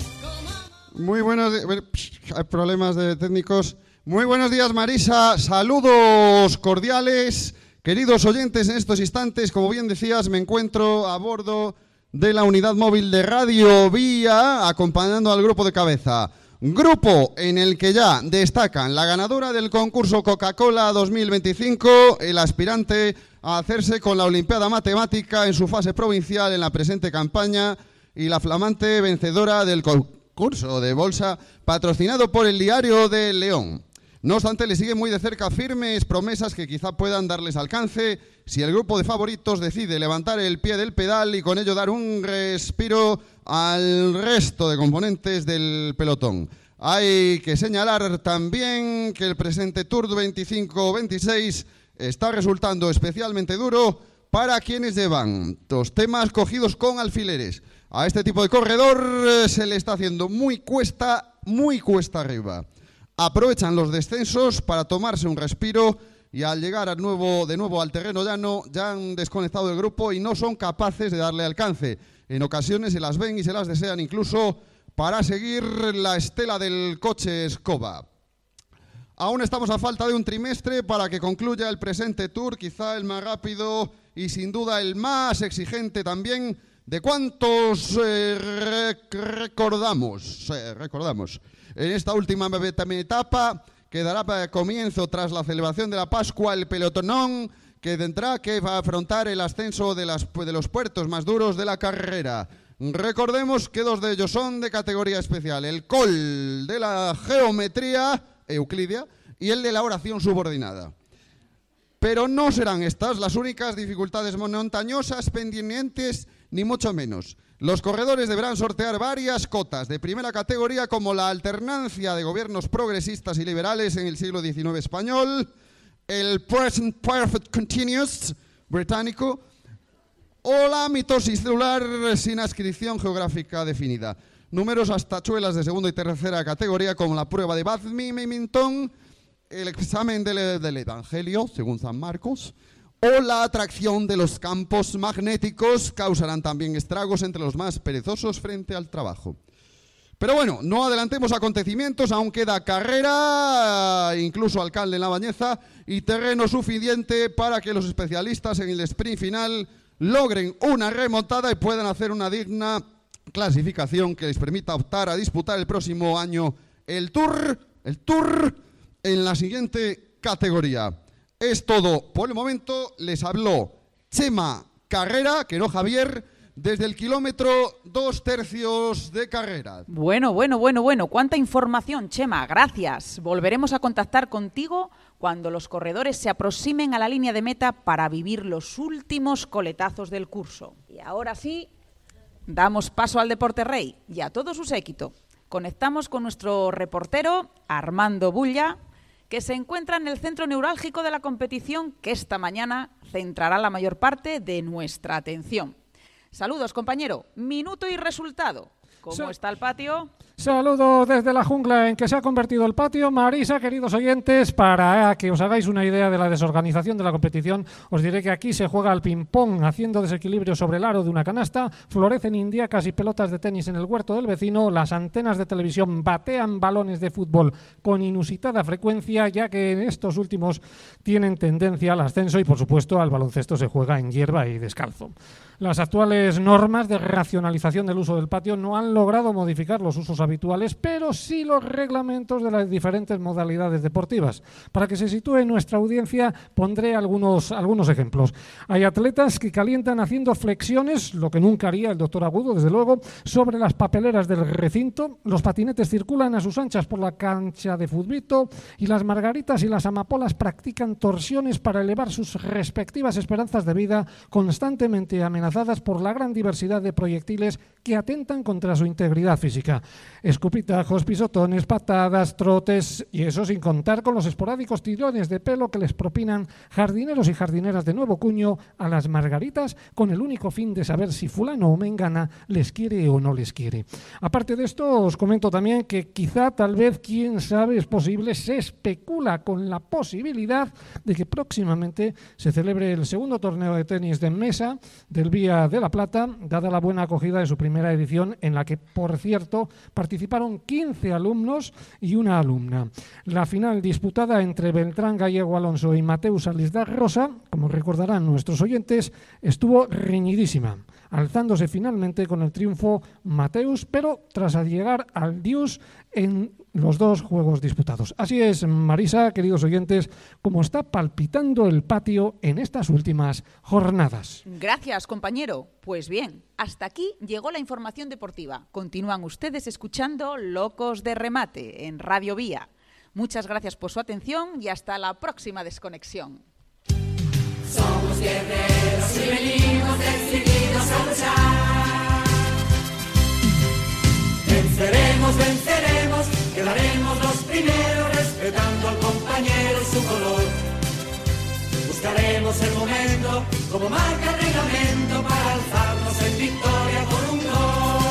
Muy buenos días, hay problemas de técnicos. Muy buenos días, Marisa, saludos cordiales, queridos oyentes. En estos instantes, como bien decías, me encuentro a bordo de la unidad móvil de Radio Vía, acompañando al grupo de cabeza. Grupo en el que ya destacan la ganadora del concurso Coca-Cola dos mil veinticinco, el aspirante a hacerse con la Olimpiada Matemática en su fase provincial en la presente campaña y la flamante vencedora del concurso de bolsa patrocinado por el Diario de León. No obstante, le siguen muy de cerca firmes promesas que quizá puedan darles alcance si el grupo de favoritos decide levantar el pie del pedal y con ello dar un respiro al resto de componentes del pelotón. Hay que señalar también que el presente Tour veinticinco veintiséis está resultando especialmente duro para quienes llevan los temas cogidos con alfileres. A este tipo de corredor se le está haciendo muy cuesta, muy cuesta arriba. Aprovechan los descensos para tomarse un respiro y al llegar a nuevo, de nuevo al terreno llano ya han desconectado del grupo y no son capaces de darle alcance. En ocasiones se las ven y se las desean incluso para seguir la estela del coche escoba. Aún estamos a falta de un trimestre para que concluya el presente Tour, quizá el más rápido y sin duda el más exigente también de cuantos eh, rec recordamos. Eh, recordamos. En esta última etapa que dará comienzo tras la celebración de la Pascua el pelotonón que tendrá que afrontar el ascenso de, las, de los puertos más duros de la carrera. Recordemos que dos de ellos son de categoría especial, el col de la geometría euclidia y el de la oración subordinada. Pero no serán estas las únicas dificultades montañosas pendientes, ni mucho menos. Los corredores deberán sortear varias cotas de primera categoría como la alternancia de gobiernos progresistas y liberales en el siglo diecinueve español, el Present Perfect Continuous británico o la mitosis celular sin adscripción geográfica definida. Numerosas tachuelas de segunda y tercera categoría como la prueba de badminton, el examen del, del Evangelio según San Marcos o la atracción de los campos magnéticos causarán también estragos entre los más perezosos frente al trabajo. Pero bueno, no adelantemos acontecimientos, aún queda carrera, incluso alcalde en La Bañeza, y terreno suficiente para que los especialistas en el sprint final logren una remontada y puedan hacer una digna clasificación que les permita optar a disputar el próximo año el Tour, el Tour en la siguiente categoría. Es todo por el momento. Les habló Chema Carrera, que no Javier, desde el kilómetro dos tercios de carrera. Bueno, bueno, bueno, bueno. Cuánta información, Chema. Gracias. Volveremos a contactar contigo cuando los corredores se aproximen a la línea de meta para vivir los últimos coletazos del curso. Y ahora sí, damos paso al Deporte Rey y a todo su séquito. Conectamos con nuestro reportero, Armando Bulla, que se encuentra en el centro neurálgico de la competición que esta mañana centrará la mayor parte de nuestra atención. Saludos, compañero. Minuto y resultado. ¿Cómo Sa está el patio? Saludos desde la jungla en que se ha convertido el patio. Marisa, queridos oyentes, para que os hagáis una idea de la desorganización de la competición, os diré que aquí se juega al ping-pong haciendo desequilibrio sobre el aro de una canasta, florecen indiacas y pelotas de tenis en el huerto del vecino, las antenas de televisión batean balones de fútbol con inusitada frecuencia, ya que en estos últimos tienen tendencia al ascenso y, por supuesto, al baloncesto se juega en hierba y descalzo. Las actuales normas de racionalización del uso del patio no han logrado modificar los usos habituales, pero sí los reglamentos de las diferentes modalidades deportivas. Para que se sitúe nuestra audiencia, pondré algunos, algunos ejemplos. Hay atletas que calientan haciendo flexiones, lo que nunca haría el doctor Agudo, desde luego, sobre las papeleras del recinto. Los patinetes circulan a sus anchas por la cancha de futbito y las margaritas y las amapolas practican torsiones para elevar sus respectivas esperanzas de vida, constantemente amenazadas por la gran diversidad de proyectiles que atentan contra su integridad física. Escupitajos, pisotones, patadas, trotes, y eso sin contar con los esporádicos tirones de pelo que les propinan jardineros y jardineras de nuevo cuño a las margaritas con el único fin de saber si fulano o mengana les quiere o no les quiere. Aparte de esto, os comento también que quizá, tal vez, quién sabe, es posible, se especula con la posibilidad de que próximamente se celebre el segundo torneo de tenis de mesa del Vía de la Plata, dada la buena acogida de su primera edición, en la que, por cierto, participaron quince alumnos y una alumna. La final, disputada entre Beltrán Gallego Alonso y Mateus Alisdar Rosa, como recordarán nuestros oyentes, estuvo reñidísima, alzándose finalmente con el triunfo Mateus, pero tras llegar al Dius en los dos juegos disputados. Así es, Marisa, queridos oyentes, como está palpitando el patio en estas últimas jornadas. Gracias, compañero. Pues bien, hasta aquí llegó la información deportiva. Continúan ustedes escuchando Locos de Remate en Radio Vía. Muchas gracias por su atención y hasta la próxima desconexión. Somos guerreros y venimos decididos a luchar. Venceremos, venceremos, quedaremos los primeros, respetando al compañero y su color. Buscaremos el momento, como marca el reglamento, para alzarnos en victoria por un gol.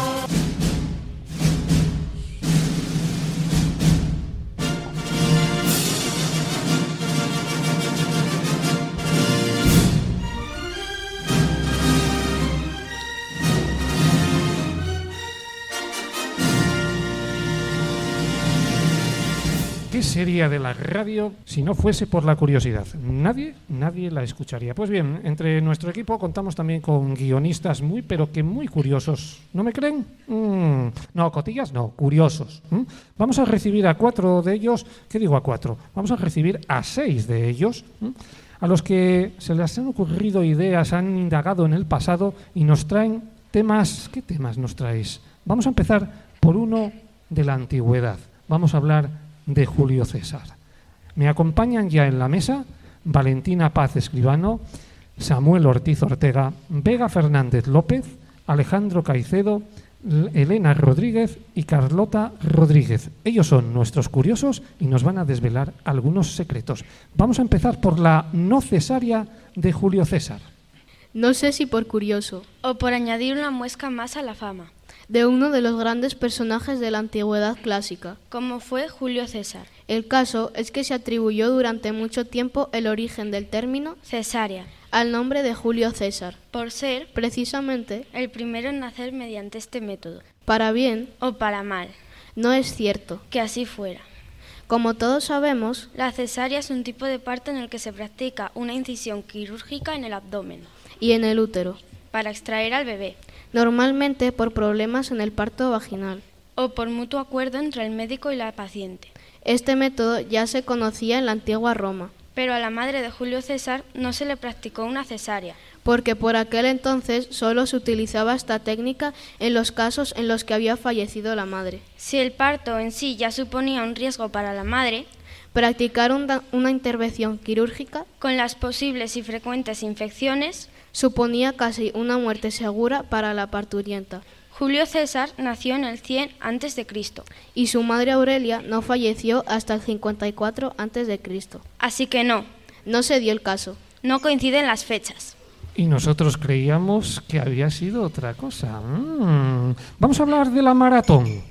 ¿Qué sería de la radio si no fuese por la curiosidad? Nadie, nadie la escucharía. Pues bien, entre nuestro equipo contamos también con guionistas muy, pero que muy curiosos. ¿No me creen? Mm, no, cotillas no, curiosos. ¿Mm? Vamos a recibir a cuatro de ellos. ¿Qué digo a cuatro? Vamos a recibir a seis de ellos, ¿Mm? a los que se les han ocurrido ideas, han indagado en el pasado y nos traen temas. ¿Qué temas nos traéis? Vamos a empezar por uno de la antigüedad. Vamos a hablar de Julio César. Me acompañan ya en la mesa Valentina Paz Escribano, Samuel Ortiz Ortega, Vega Fernández López, Alejandro Caicedo, Elena Rodríguez y Carlota Rodríguez. Ellos son nuestros curiosos y nos van a desvelar algunos secretos. Vamos a empezar por la no cesárea de Julio César. No sé si por curioso o por añadir una muesca más a la fama de uno de los grandes personajes de la antigüedad clásica, como fue Julio César. El caso es que se atribuyó durante mucho tiempo el origen del término cesárea al nombre de Julio César, por ser, precisamente, el primero en nacer mediante este método. Para bien o para mal, no es cierto que así fuera. Como todos sabemos, la cesárea es un tipo de parto en el que se practica una incisión quirúrgica en el abdomen y en el útero para extraer al bebé, normalmente por problemas en el parto vaginal o por mutuo acuerdo entre el médico y la paciente. Este método ya se conocía en la antigua Roma, pero a la madre de Julio César no se le practicó una cesárea, porque por aquel entonces solo se utilizaba esta técnica en los casos en los que había fallecido la madre. Si el parto en sí ya suponía un riesgo para la madre, practicar una, una intervención quirúrgica con las posibles y frecuentes infecciones suponía casi una muerte segura para la parturienta. Julio César nació en el cien antes de Cristo y su madre Aurelia no falleció hasta el cincuenta y cuatro antes de Cristo. Así que no, no se dio el caso. No coinciden las fechas. Y nosotros creíamos que había sido otra cosa. Mm. Vamos a hablar de la maratón.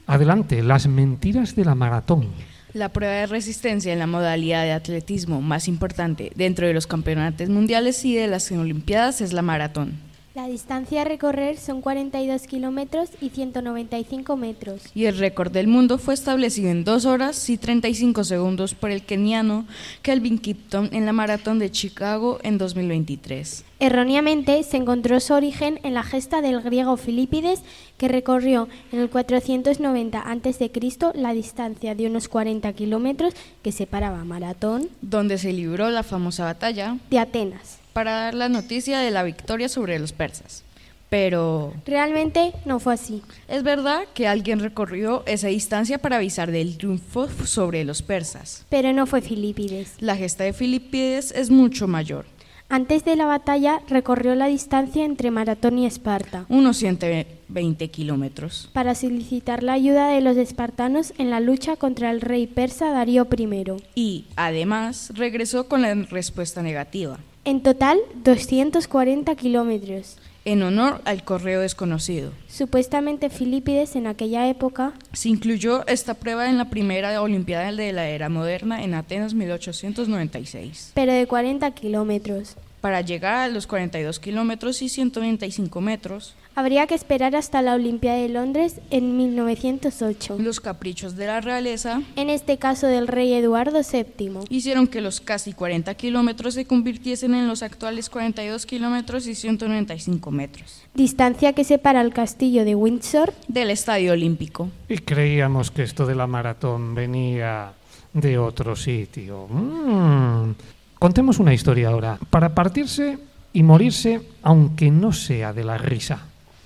Adelante, las mentiras de la maratón. La prueba de resistencia en la modalidad de atletismo más importante dentro de los campeonatos mundiales y de las Olimpiadas es la maratón. La distancia a recorrer son cuarenta y dos kilómetros y ciento noventa y cinco metros. Y el récord del mundo fue establecido en dos horas y treinta y cinco segundos por el keniano Kelvin Kipton en la maratón de Chicago en dos mil veintitrés. Erróneamente se encontró su origen en la gesta del griego Filipides, que recorrió en el cuatrocientos noventa antes de Cristo la distancia de unos cuarenta kilómetros que separaba Maratón, donde se libró la famosa batalla, de Atenas, para dar la noticia de la victoria sobre los persas. Pero realmente no fue así. Es verdad que alguien recorrió esa distancia para avisar del triunfo sobre los persas. Pero no fue Filipides. La gesta de Filipides es mucho mayor. Antes de la batalla recorrió la distancia entre Maratón y Esparta, unos ciento veinte kilómetros, para solicitar la ayuda de los espartanos en la lucha contra el rey persa Darío primero. Y, además, regresó con la respuesta negativa. En total, doscientos cuarenta kilómetros. En honor al correo desconocido. Supuestamente Filipides en aquella época se incluyó esta prueba en la primera Olimpiada de la era moderna en Atenas mil ochocientos noventa y seis. Pero de cuarenta kilómetros. Para llegar a los cuarenta y dos kilómetros y ciento noventa y cinco metros, habría que esperar hasta la Olimpiada de Londres en mil novecientos ocho. Los caprichos de la realeza, en este caso del rey Eduardo séptimo, hicieron que los casi cuarenta kilómetros se convirtiesen en los actuales cuarenta y dos kilómetros y ciento noventa y cinco metros. Distancia que separa el castillo de Windsor del Estadio Olímpico. Y creíamos que esto de la maratón venía de otro sitio. Mm. Contemos una historia ahora, para partirse y morirse, aunque no sea de la risa.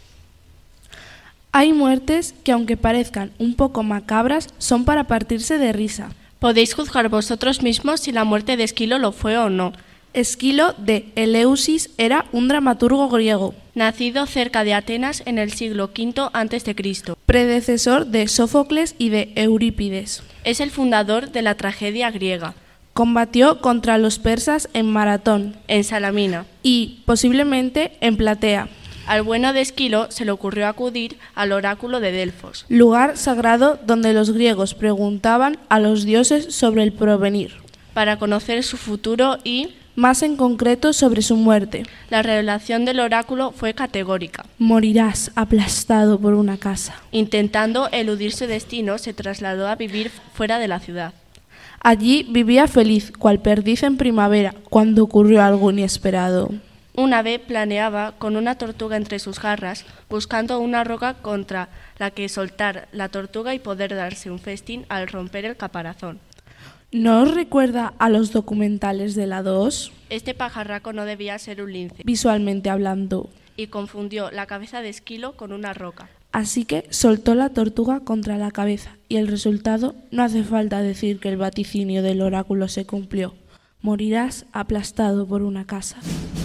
Hay muertes que, aunque parezcan un poco macabras, son para partirse de risa. Podéis juzgar vosotros mismos si la muerte de Esquilo lo fue o no. Esquilo de Eleusis era un dramaturgo griego, nacido cerca de Atenas en el siglo quinto antes de Cristo, predecesor de Sófocles y de Eurípides. Es el fundador de la tragedia griega. Combatió contra los persas en Maratón, en Salamina y, posiblemente, en Platea. Al bueno de Esquilo se le ocurrió acudir al oráculo de Delfos, lugar sagrado donde los griegos preguntaban a los dioses sobre el porvenir, para conocer su futuro y, más en concreto, sobre su muerte. La revelación del oráculo fue categórica. Morirás aplastado por una casa. Intentando eludir su destino, se trasladó a vivir fuera de la ciudad. Allí vivía feliz, cual perdiz en primavera, cuando ocurrió algo inesperado. Una ave planeaba con una tortuga entre sus garras, buscando una roca contra la que soltar la tortuga y poder darse un festín al romper el caparazón. ¿No os recuerda a los documentales de la dos? Este pajarraco no debía ser un lince, visualmente hablando, y confundió la cabeza de Esquilo con una roca. Así que soltó la tortuga contra la cabeza, y el resultado, no hace falta decir que el vaticinio del oráculo se cumplió. Morirás aplastado por una casa.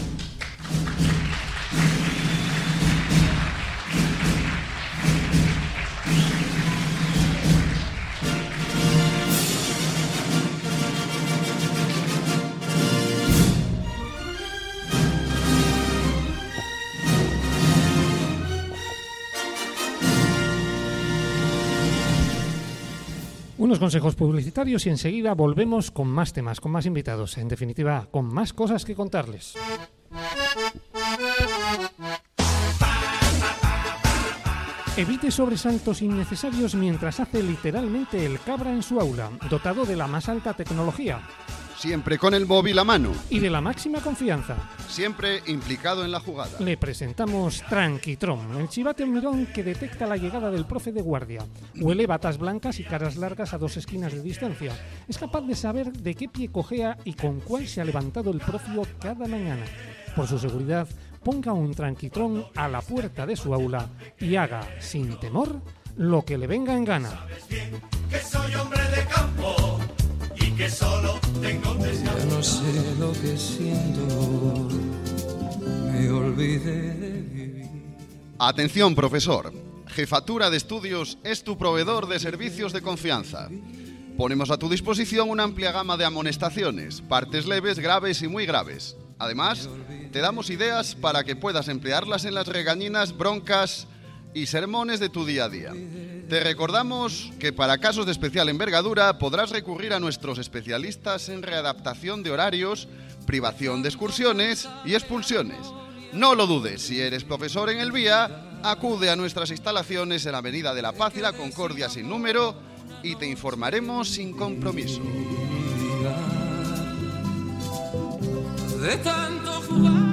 Unos consejos publicitarios y enseguida volvemos con más temas, con más invitados, en definitiva, con más cosas que contarles. Evite sobresaltos innecesarios mientras hace literalmente el cabra en su aula, dotado de la más alta tecnología. Siempre con el móvil a mano. Y de la máxima confianza. Siempre implicado en la jugada. Le presentamos Tranquitron, el chivate mirón que detecta la llegada del profe de guardia. Huele batas blancas y caras largas a dos esquinas de distancia. Es capaz de saber de qué pie cojea y con cuál se ha levantado el propio cada mañana. Por su seguridad, ponga un Tranquitron a la puerta de su aula y haga, sin temor, lo que le venga en gana. Que soy hombre de campo. Que solo tengo ya no sé lo que siento, me olvidé de vivir. Atención, profesor. Jefatura de Estudios es tu proveedor de servicios de confianza. Ponemos a tu disposición una amplia gama de amonestaciones, partes leves, graves y muy graves. Además, te damos ideas para que puedas emplearlas en las regañinas, broncas y sermones de tu día a día. Te recordamos que para casos de especial envergadura podrás recurrir a nuestros especialistas en readaptación de horarios, privación de excursiones y expulsiones. No lo dudes, si eres profesor en el V I A, acude a nuestras instalaciones en la Avenida de la Paz y la Concordia sin número y te informaremos sin compromiso. De tanto jugar.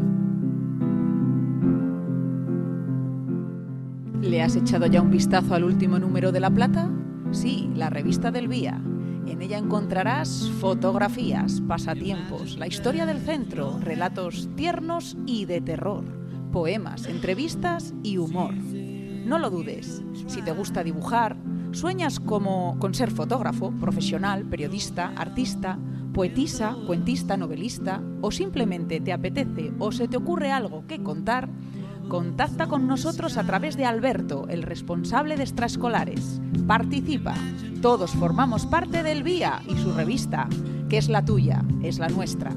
¿Le has echado ya un vistazo al último número de La Plata? Sí, la revista del V I A. En ella encontrarás fotografías, pasatiempos, la historia del centro, relatos tiernos y de terror, poemas, entrevistas y humor. No lo dudes, si te gusta dibujar, sueñas como con ser fotógrafo, profesional, periodista, artista, poetisa, cuentista, novelista, o simplemente te apetece o se te ocurre algo que contar, contacta con nosotros a través de Alberto, el responsable de extraescolares. Participa. Todos formamos parte del V I A y su revista, que es la tuya, es la nuestra.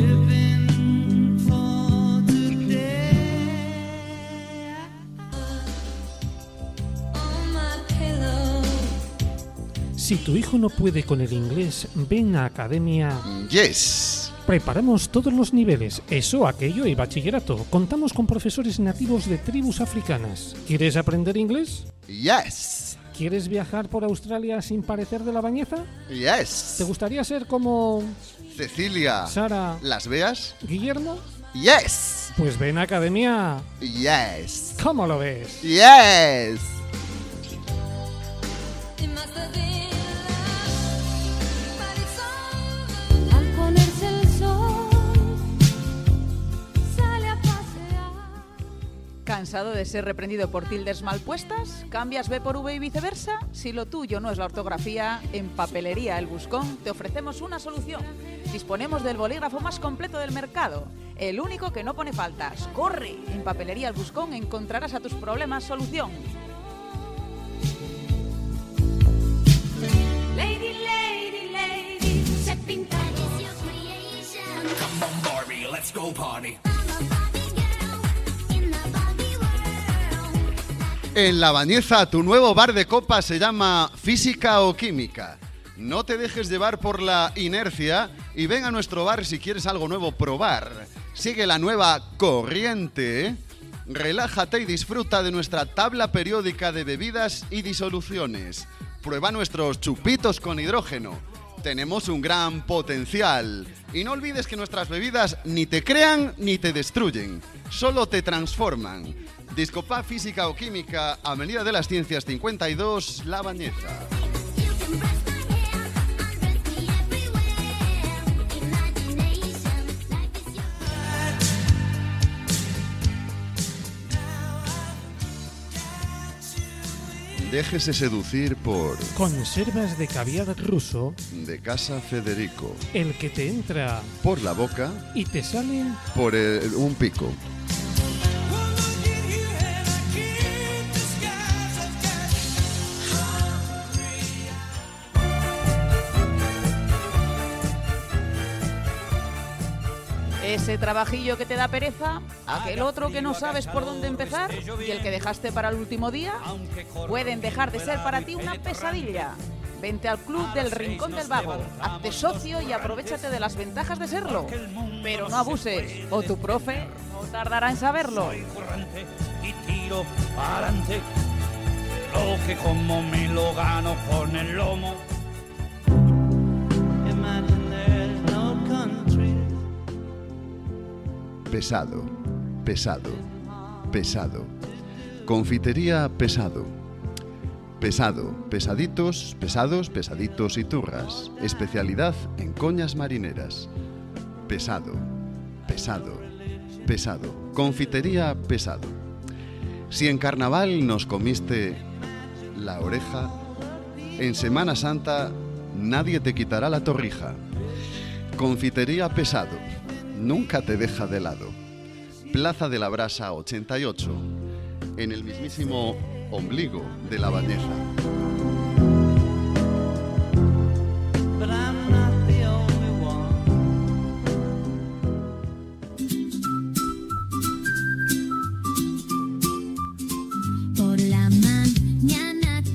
Si tu hijo no puede con el inglés, ven a Academia Yes. Preparamos todos los niveles, eso, aquello y bachillerato. Contamos con profesores nativos de tribus africanas. ¿Quieres aprender inglés? Yes. ¿Quieres viajar por Australia sin parecer de la bañeza? Yes. ¿Te gustaría ser como Cecilia, Sara, Las Veas, Guillermo? Yes. Pues ven a Academia. Yes. ¿Cómo lo ves? Yes. Al ponerse el sol, sale a pasear. ¿Cansado de ser reprendido por tildes mal puestas? ¿Cambias B por V y viceversa? Si lo tuyo no es la ortografía, en Papelería El Buscón te ofrecemos una solución. Disponemos del bolígrafo más completo del mercado, el único que no pone faltas. ¡Corre! En Papelería El Buscón encontrarás a tus problemas solución. Lady, lady, lady, se pinta. Come on, Barbie, let's go party. En La Bañeza, tu nuevo bar de copas se llama Física o Química. No te dejes llevar por la inercia y ven a nuestro bar si quieres algo nuevo probar. Sigue la nueva corriente, relájate y disfruta de nuestra tabla periódica de bebidas y disoluciones. Prueba nuestros chupitos con hidrógeno. Tenemos un gran potencial. Y no olvides que nuestras bebidas ni te crean ni te destruyen, solo te transforman. Discopá Física o Química, Avenida de las Ciencias cincuenta y dos, La Bañeza. Déjese seducir por Conservas de caviar ruso, de Casa Federico. el que te entra Por la boca, y te sale por el- un pico. Ese trabajillo que te da pereza, aquel otro que no sabes por dónde empezar y el que dejaste para el último día, pueden dejar de ser para ti una pesadilla. Vente al Club del Rincón del Vago, hazte socio y aprovechate de las ventajas de serlo. Pero no abuses, o tu profe no tardará en saberlo. Y tiro para adelante, lo que como me lo gano con el lomo. Pesado, pesado, pesado. Confitería Pesado. Pesado, pesaditos, pesados, pesaditos y turras. Especialidad en coñas marineras. Pesado, pesado, pesado. Confitería Pesado. Si en carnaval nos comiste la oreja, en Semana Santa nadie te quitará la torrija. Confitería Pesado. Nunca te deja de lado. Plaza de la Brasa ochenta y ocho, en el mismísimo ombligo de La Bañeza. Por la mañana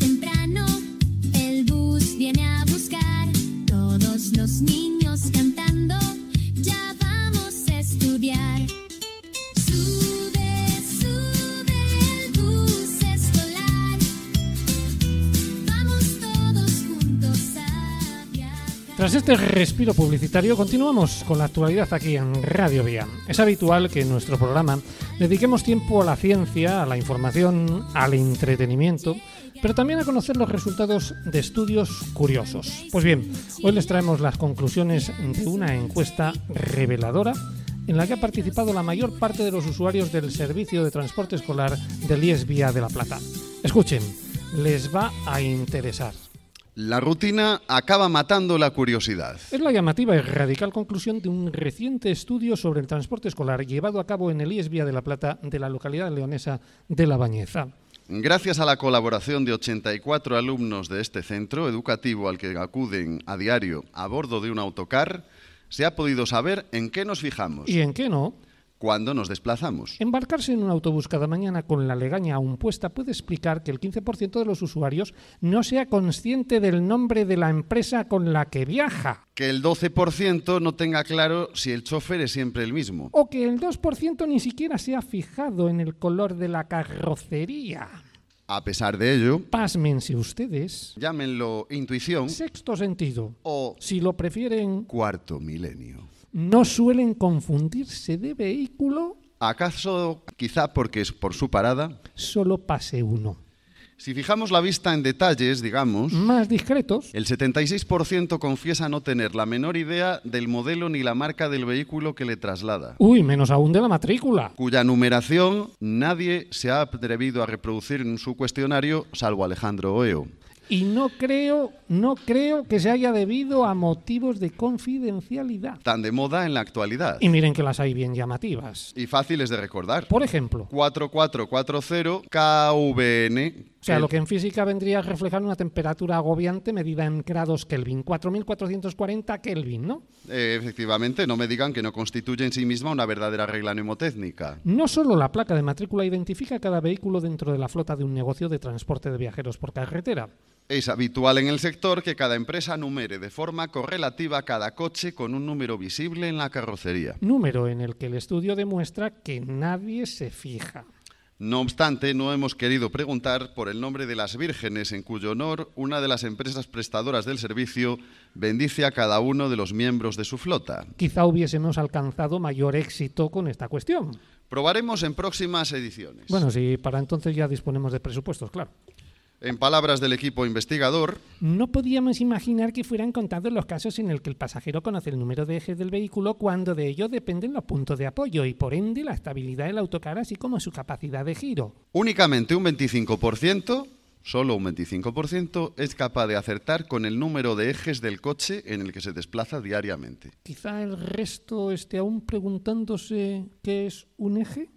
Tras este respiro publicitario, continuamos con la actualidad aquí en Radio Vía. Es habitual que en nuestro programa dediquemos tiempo a la ciencia, a la información, al entretenimiento, pero también a conocer los resultados de estudios curiosos. Pues bien, hoy les traemos las conclusiones de una encuesta reveladora en la que ha participado la mayor parte de los usuarios del servicio de transporte escolar del I E S Vía de La Plata. Escuchen, les va a interesar. La rutina acaba matando la curiosidad. Es la llamativa y radical conclusión de un reciente estudio sobre el transporte escolar llevado a cabo en el I E S Vía de La Plata de la localidad leonesa de La Bañeza. Gracias a la colaboración de ochenta y cuatro alumnos de este centro educativo al que acuden a diario a bordo de un autocar, se ha podido saber en qué nos fijamos. ¿Y en qué no? Cuando nos desplazamos. Embarcarse en un autobús cada mañana con la legaña aún puesta puede explicar que el quince por ciento de los usuarios no sea consciente del nombre de la empresa con la que viaja. Que el doce por ciento no tenga claro si el chofer es siempre el mismo. O que el dos por ciento ni siquiera se ha fijado en el color de la carrocería. A pesar de ello, pásmense ustedes, llámenlo intuición, sexto sentido, o, si lo prefieren, cuarto milenio. ¿No suelen confundirse de vehículo? ¿Acaso quizá porque es por su parada? Solo pase uno. Si fijamos la vista en detalles, digamos, más discretos, el setenta y seis por ciento confiesa no tener la menor idea del modelo ni la marca del vehículo que le traslada. Uy, menos aún de la matrícula. Cuya numeración nadie se ha atrevido a reproducir en su cuestionario, salvo Alejandro Oeo. Y no creo, no creo que se haya debido a motivos de confidencialidad. Tan de moda en la actualidad. Y miren que las hay bien llamativas. Y fáciles de recordar. Por ejemplo, cuatro cuatro cuatro cero K V N. O sea, lo que en física vendría a reflejar una temperatura agobiante medida en grados Kelvin. cuatro mil cuatrocientos cuarenta Kelvin, ¿no? Eh, efectivamente, no me digan que no constituye en sí misma una verdadera regla mnemotécnica. No solo la placa de matrícula identifica cada vehículo dentro de la flota de un negocio de transporte de viajeros por carretera. Es habitual en el sector que cada empresa numere de forma correlativa cada coche con un número visible en la carrocería. Número en el que el estudio demuestra que nadie se fija. No obstante, no hemos querido preguntar por el nombre de las vírgenes en cuyo honor una de las empresas prestadoras del servicio bendice a cada uno de los miembros de su flota. Quizá hubiésemos alcanzado mayor éxito con esta cuestión. Probaremos en próximas ediciones. Bueno, si para entonces ya disponemos de presupuestos, claro. En palabras del equipo investigador, no podíamos imaginar que fueran contados los casos en el que el pasajero conoce el número de ejes del vehículo cuando de ello dependen los puntos de apoyo y por ende la estabilidad del autocar así como su capacidad de giro. Únicamente un veinticinco por ciento, solo un veinticinco por ciento, es capaz de acertar con el número de ejes del coche en el que se desplaza diariamente. Quizá el resto esté aún preguntándose qué es un eje.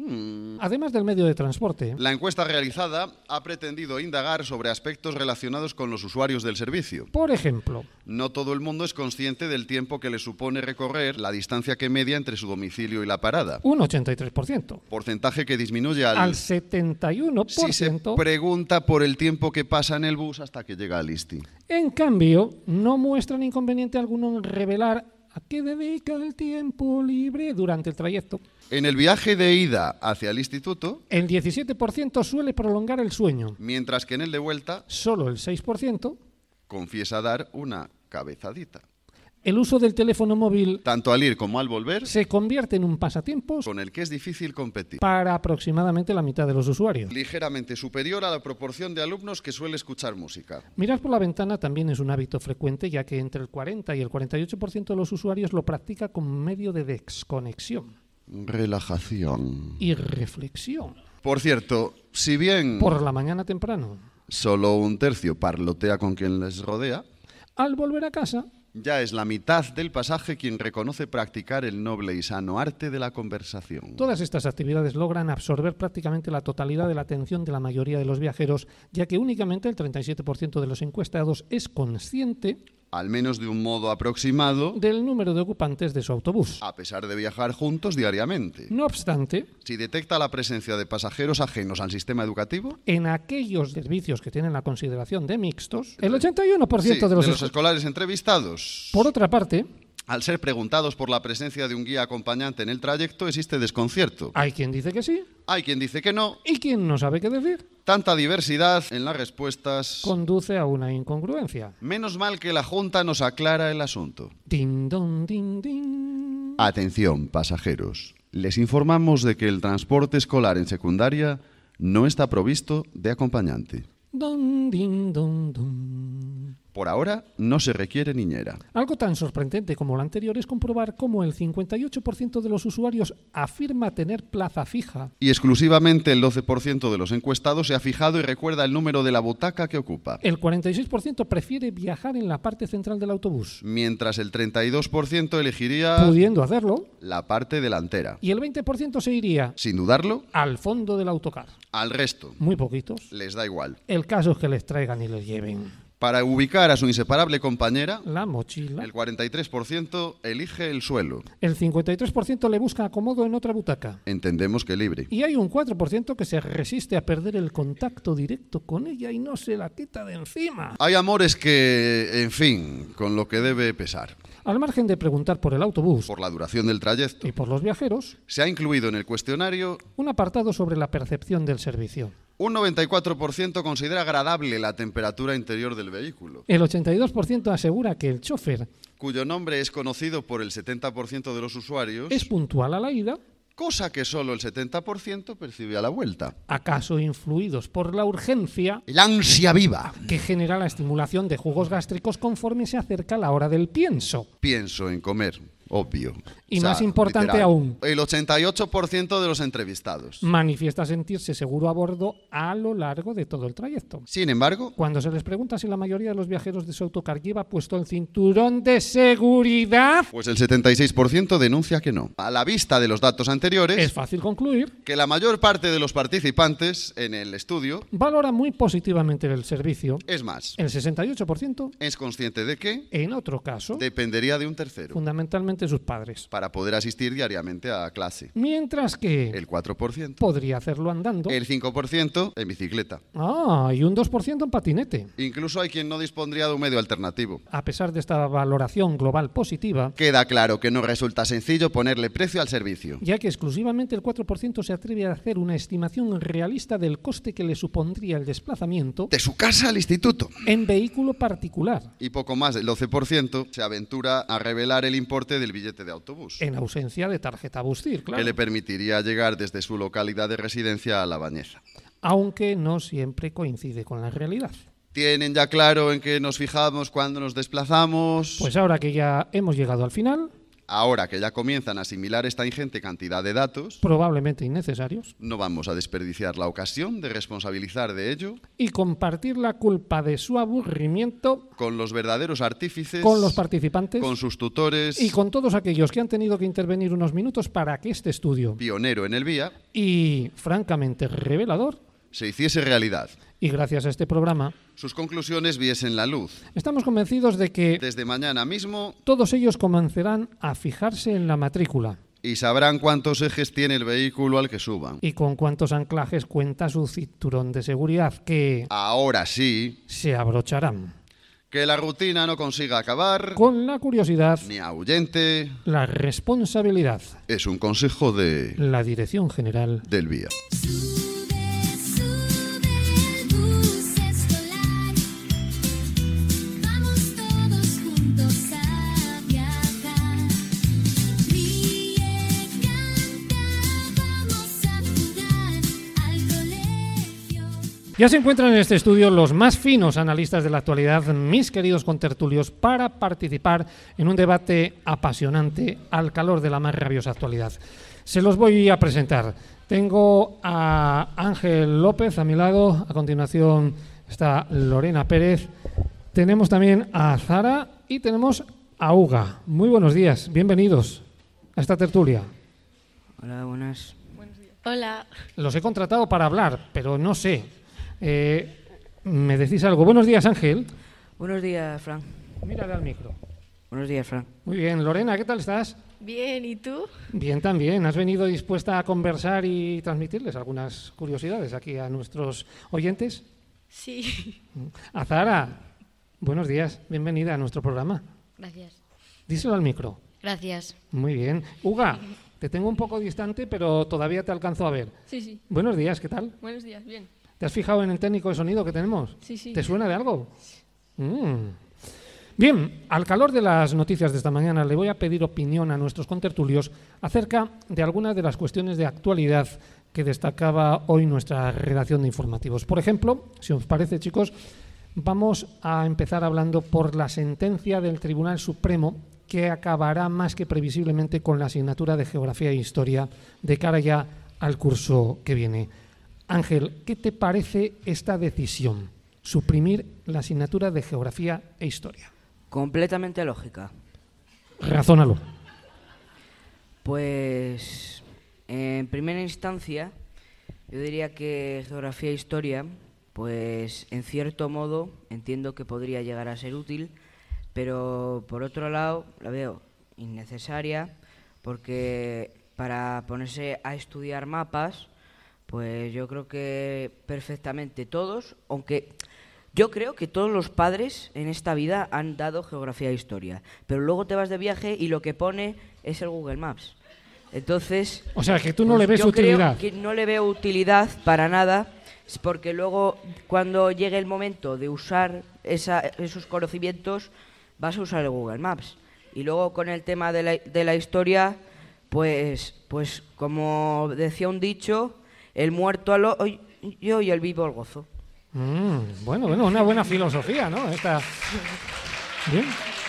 Además del medio de transporte. La encuesta realizada ha pretendido indagar sobre aspectos relacionados con los usuarios del servicio. Por ejemplo, no todo el mundo es consciente del tiempo que le supone recorrer la distancia que media entre su domicilio y la parada. Un ochenta y tres por ciento. Porcentaje que disminuye al, al setenta y uno por ciento. Si se pregunta por el tiempo que pasa en el bus hasta que llega al ISTI. En cambio, no muestran inconveniente alguno en revelar a qué dedica el tiempo libre durante el trayecto. En el viaje de ida hacia el instituto, el diecisiete por ciento suele prolongar el sueño, mientras que en el de vuelta, solo el seis por ciento confiesa dar una cabezadita. El uso del teléfono móvil, tanto al ir como al volver, se convierte en un pasatiempo con el que es difícil competir para aproximadamente la mitad de los usuarios. Ligeramente superior a la proporción de alumnos que suele escuchar música. Mirar por la ventana también es un hábito frecuente, ya que entre el cuarenta y el cuarenta y ocho por ciento de los usuarios lo practica como medio de desconexión, relajación y reflexión. Por cierto, si bien por la mañana temprano solo un tercio parlotea con quien les rodea, al volver a casa ya es la mitad del pasaje quien reconoce practicar el noble y sano arte de la conversación. Todas estas actividades logran absorber prácticamente la totalidad de la atención de la mayoría de los viajeros, ya que únicamente el treinta y siete por ciento de los encuestados es consciente, al menos de un modo aproximado, del número de ocupantes de su autobús, a pesar de viajar juntos diariamente. No obstante, si detecta la presencia de pasajeros ajenos al sistema educativo, en aquellos servicios que tienen la consideración de mixtos, el ochenta y uno por ciento sí, de los, de los escolares entrevistados, por otra parte, Al ser preguntados por la presencia de un guía acompañante en el trayecto, existe desconcierto. Hay quien dice que sí. Hay quien dice que no. ¿Y quien no sabe qué decir? Tanta diversidad en las respuestas conduce a una incongruencia. Menos mal que la Junta nos aclara el asunto. Din, don, din, din. Atención, pasajeros. Les informamos de que el transporte escolar en secundaria no está provisto de acompañante. Don, din, don, don. Por ahora, no se requiere niñera. Algo tan sorprendente como lo anterior es comprobar cómo el cincuenta y ocho por ciento de los usuarios afirma tener plaza fija. Y exclusivamente el doce por ciento de los encuestados se ha fijado y recuerda el número de la butaca que ocupa. El cuarenta y seis por ciento prefiere viajar en la parte central del autobús. Mientras el treinta y dos por ciento elegiría... pudiendo hacerlo. La parte delantera. Y el veinte por ciento se iría... sin dudarlo. Al fondo del autocar. Al resto. Muy poquitos. Les da igual. El caso es que les traigan y les lleven. Para ubicar a su inseparable compañera, la mochila, el cuarenta y tres por ciento elige el suelo. El cincuenta y tres por ciento le busca acomodo en otra butaca. Entendemos que libre. Y hay un cuatro por ciento que se resiste a perder el contacto directo con ella y no se la quita de encima. Hay amores que, en fin, con lo que debe pesar. Al margen de preguntar por el autobús, por la duración del trayecto y por los viajeros, se ha incluido en el cuestionario un apartado sobre la percepción del servicio. Un noventa y cuatro por ciento considera agradable la temperatura interior del vehículo. El ochenta y dos por ciento asegura que el chofer, cuyo nombre es conocido por el setenta por ciento de los usuarios, es puntual a la ida, cosa que solo el setenta por ciento percibe a la vuelta. ¿Acaso influidos por la urgencia, la ansia viva, que genera la estimulación de jugos gástricos conforme se acerca la hora del pienso? Pienso en comer. Obvio. Y o sea, más importante literal, aún, el ochenta y ocho por ciento de los entrevistados manifiesta sentirse seguro a bordo a lo largo de todo el trayecto. Sin embargo, cuando se les pregunta si la mayoría de los viajeros de su autocar lleva puesto el cinturón de seguridad, pues el setenta y seis por ciento denuncia que no. A la vista de los datos anteriores, es fácil concluir que la mayor parte de los participantes en el estudio valora muy positivamente el servicio. Es más, el sesenta y ocho por ciento es consciente de que, en otro caso, dependería de un tercero, fundamentalmente sus padres, para poder asistir diariamente a clase. Mientras que el cuatro por ciento podría hacerlo andando, el cinco por ciento en bicicleta. Ah, y un dos por ciento en patinete. Incluso hay quien no dispondría de un medio alternativo. A pesar de esta valoración global positiva, queda claro que no resulta sencillo ponerle precio al servicio, ya que exclusivamente el cuatro por ciento se atreve a hacer una estimación realista del coste que le supondría el desplazamiento de su casa al instituto en vehículo particular. Y poco más del doce por ciento se aventura a revelar el importe del billete de autobús, en ausencia de tarjeta Bustir, claro, que le permitiría llegar desde su localidad de residencia a La Bañeza. Aunque no siempre coincide con la realidad. ¿Tienen ya claro en qué nos fijamos cuando nos desplazamos? Pues ahora que ya hemos llegado al final, ahora que ya comienzan a asimilar esta ingente cantidad de datos, probablemente innecesarios, no vamos a desperdiciar la ocasión de responsabilizar de ello y compartir la culpa de su aburrimiento con los verdaderos artífices, con los participantes, con sus tutores y con todos aquellos que han tenido que intervenir unos minutos para que este estudio, pionero en el vía y francamente revelador, se hiciese realidad. Y gracias a este programa, sus conclusiones viesen la luz. Estamos convencidos de que desde mañana mismo todos ellos comenzarán a fijarse en la matrícula. Y sabrán cuántos ejes tiene el vehículo al que suban. Y con cuántos anclajes cuenta su cinturón de seguridad, que ahora sí se abrocharán. Que la rutina no consiga acabar con la curiosidad ni ahuyente la responsabilidad. Es un consejo de la Dirección General del Vía. Ya se encuentran en este estudio los más finos analistas de la actualidad, mis queridos contertulios, para participar en un debate apasionante al calor de la más rabiosa actualidad. Se los voy a presentar. Tengo a Ángel López a mi lado, a continuación está Lorena Pérez, tenemos también a Zara y tenemos a Uga. Muy buenos días, bienvenidos a esta tertulia. Hola, buenas. Hola. Los he contratado para hablar, pero no sé. Eh, ¿Me decís algo? Buenos días, Ángel. Buenos días, Fran. Mírale al micro. Buenos días, Fran. Muy bien. Lorena, ¿qué tal estás? Bien, ¿y tú? Bien también. ¿Has venido dispuesta a conversar y transmitirles algunas curiosidades aquí a nuestros oyentes? Sí. A Zara, buenos días. Bienvenida a nuestro programa. Gracias. Díselo al micro. Gracias. Muy bien. Uga, te tengo un poco distante, pero todavía te alcanzo a ver. Sí, sí. Buenos días, ¿qué tal? Buenos días, bien. ¿Te has fijado en el técnico de sonido que tenemos? Sí, sí. ¿Te suena de algo? Mm. Bien, al calor de las noticias de esta mañana le voy a pedir opinión a nuestros contertulios acerca de algunas de las cuestiones de actualidad que destacaba hoy nuestra redacción de informativos. Por ejemplo, si os parece, chicos, vamos a empezar hablando por la sentencia del Tribunal Supremo que acabará más que previsiblemente con la asignatura de Geografía e Historia de cara ya al curso que viene. Ángel, ¿qué te parece esta decisión? Suprimir la asignatura de Geografía e Historia. Completamente lógica. Razónalo. Pues, en primera instancia, yo diría que Geografía e Historia, pues, en cierto modo, entiendo que podría llegar a ser útil, pero, por otro lado, la veo innecesaria, porque para ponerse a estudiar mapas, pues yo creo que perfectamente todos, aunque yo creo que todos los padres en esta vida han dado Geografía e Historia, pero luego te vas de viaje y lo que pone es el Google Maps. Entonces, o sea, que tú no pues le ves yo utilidad. Creo que no le veo utilidad para nada, porque luego cuando llegue el momento de usar esa, esos conocimientos, vas a usar el Google Maps. Y luego con el tema de la, de la historia, pues, pues como decía un dicho, el muerto al hoyo y el vivo al gozo. Mm, bueno, bueno, una buena filosofía, ¿no? Esta... Bien.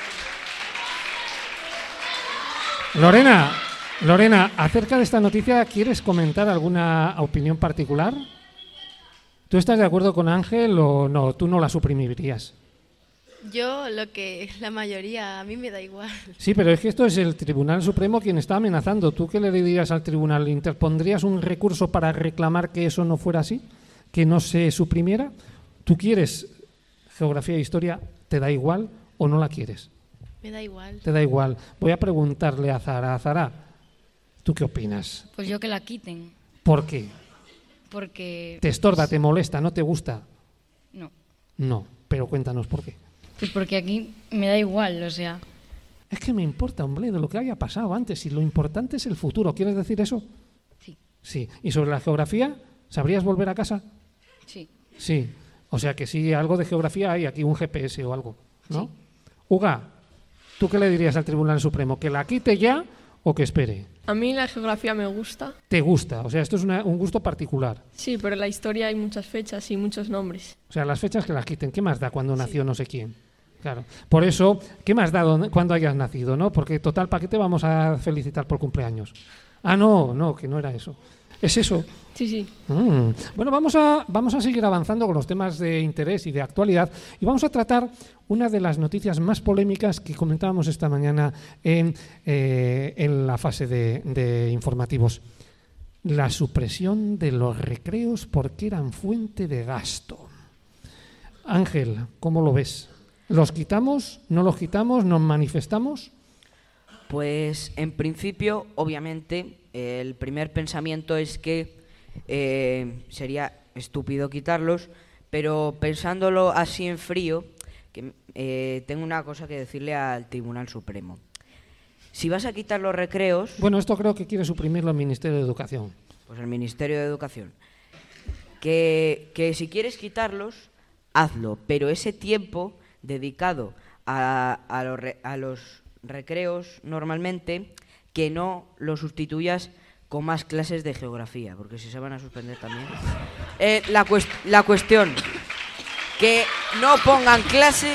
Lorena, Lorena, acerca de esta noticia, ¿quieres comentar alguna opinión particular? ¿Tú estás de acuerdo con Ángel o no? ¿Tú no la suprimirías? Yo, lo que la mayoría, a mí me da igual. Sí, pero es que esto es el Tribunal Supremo quien está amenazando. ¿Tú qué le dirías al tribunal? ¿Interpondrías un recurso para reclamar que eso no fuera así? ¿Que no se suprimiera? ¿Tú quieres Geografía e Historia? ¿Te da igual o no la quieres? Me da igual. Te da igual. Voy a preguntarle a Zara. Zara, ¿tú qué opinas? Pues yo que la quiten. ¿Por qué? Porque... ¿Te estorba, te molesta, no te gusta? No. No, pero cuéntanos por qué. Pues porque aquí me da igual, o sea... Es que me importa, hombre, de lo que haya pasado antes. Y lo importante es el futuro. ¿Quieres decir eso? Sí. Sí. ¿Y sobre la geografía? ¿Sabrías volver a casa? Sí. Sí. O sea que sí, algo de geografía hay aquí, un G P S o algo, ¿no? Sí. Uga, ¿tú qué le dirías al Tribunal Supremo? ¿Que la quite ya o que espere? A mí la geografía me gusta. ¿Te gusta? O sea, esto es una, un gusto particular. Sí, pero en la historia hay muchas fechas y muchos nombres. O sea, las fechas que las quiten. ¿Qué más da cuando nació no sé quién? Claro. Por eso, ¿qué más da dónde- cuando hayas nacido, no? Porque total, ¿para qué te vamos a felicitar por cumpleaños? Ah, no, no, que no era eso. ¿Es eso? Sí, sí. Mm. Bueno, vamos a, vamos a seguir avanzando con los temas de interés y de actualidad y vamos a tratar una de las noticias más polémicas que comentábamos esta mañana en, eh, en la fase de, de informativos. La supresión de los recreos porque eran fuente de gasto. Ángel, ¿cómo lo ves? ¿Los quitamos? ¿No los quitamos? ¿Nos manifestamos? Pues en principio, obviamente, el primer pensamiento es que eh, sería estúpido quitarlos, pero pensándolo así en frío, que, eh, tengo una cosa que decirle al Tribunal Supremo. Si vas a quitar los recreos... Bueno, esto creo que quiere suprimirlo el Ministerio de Educación. Pues el Ministerio de Educación. Que, que si quieres quitarlos, hazlo, pero ese tiempo dedicado a, a, los, re- a los recreos normalmente, que no lo sustituyas con más clases de geografía, porque si se van a suspender también. Eh, la, cuest- la cuestión, que no pongan clases...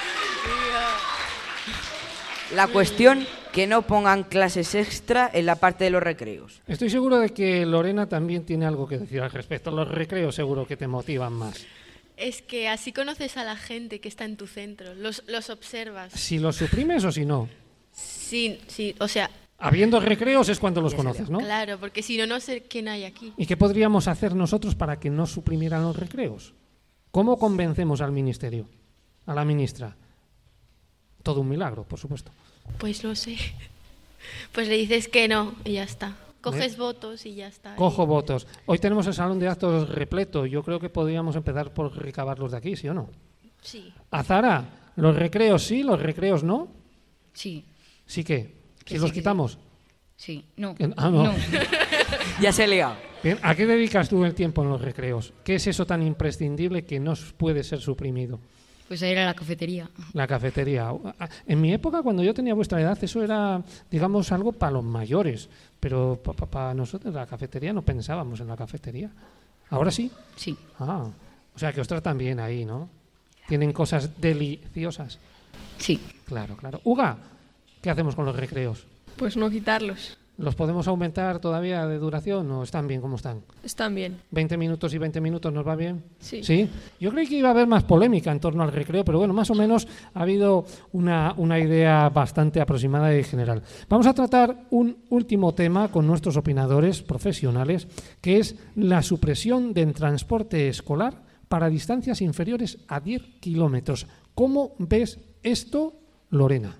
La cuestión, que no pongan clases extra en la parte de los recreos. Estoy seguro de que Lorena también tiene algo que decir al respecto. Los recreos seguro que te motivan más. Es que así conoces a la gente que está en tu centro, los, los observas. Si los suprimes o si no. Sí, sí, o sea... Habiendo recreos es cuando los conoces, ¿no? Claro, porque si no, no sé quién hay aquí. ¿Y qué podríamos hacer nosotros para que no suprimieran los recreos? ¿Cómo convencemos al ministerio, a la ministra? Todo un milagro, por supuesto. Pues no sé. Pues le dices que no y ya está. Coges ¿Eh? votos y ya está. Cojo votos. Hoy tenemos el salón de actos repleto. Yo creo que podríamos empezar por recabarlos de aquí, ¿sí o no? Y- Sí. Azara, ¿los recreos sí, los recreos no? Sí. ¿Sí que? Que ¿Si sí, los que quitamos? Sí, no. Que- ah, no. No. Ya se ha liado. Bien, ¿a qué dedicas tú el tiempo en los recreos? ¿Qué es eso tan imprescindible que no puede ser suprimido? Pues a ir a la cafetería. La cafetería. En mi época, cuando yo tenía vuestra edad, eso era, digamos, algo para los mayores. Pero para pa, pa nosotros, la cafetería, no pensábamos en la cafetería. ¿Ahora sí? Sí. Ah, o sea que os tratan bien ahí, ¿no? Tienen cosas deliciosas. Sí. Claro, claro. Uga, ¿qué hacemos con los recreos? Pues no quitarlos. ¿Los podemos aumentar todavía de duración o están bien como están? Están bien. ¿veinte minutos y veinte minutos nos va bien? Sí. ¿Sí? Yo creí que iba a haber más polémica en torno al recreo, pero bueno, más o menos ha habido una, una idea bastante aproximada y general. Vamos a tratar un último tema con nuestros opinadores profesionales, que es la supresión del transporte escolar para distancias inferiores a diez kilómetros. ¿Cómo ves esto, Lorena?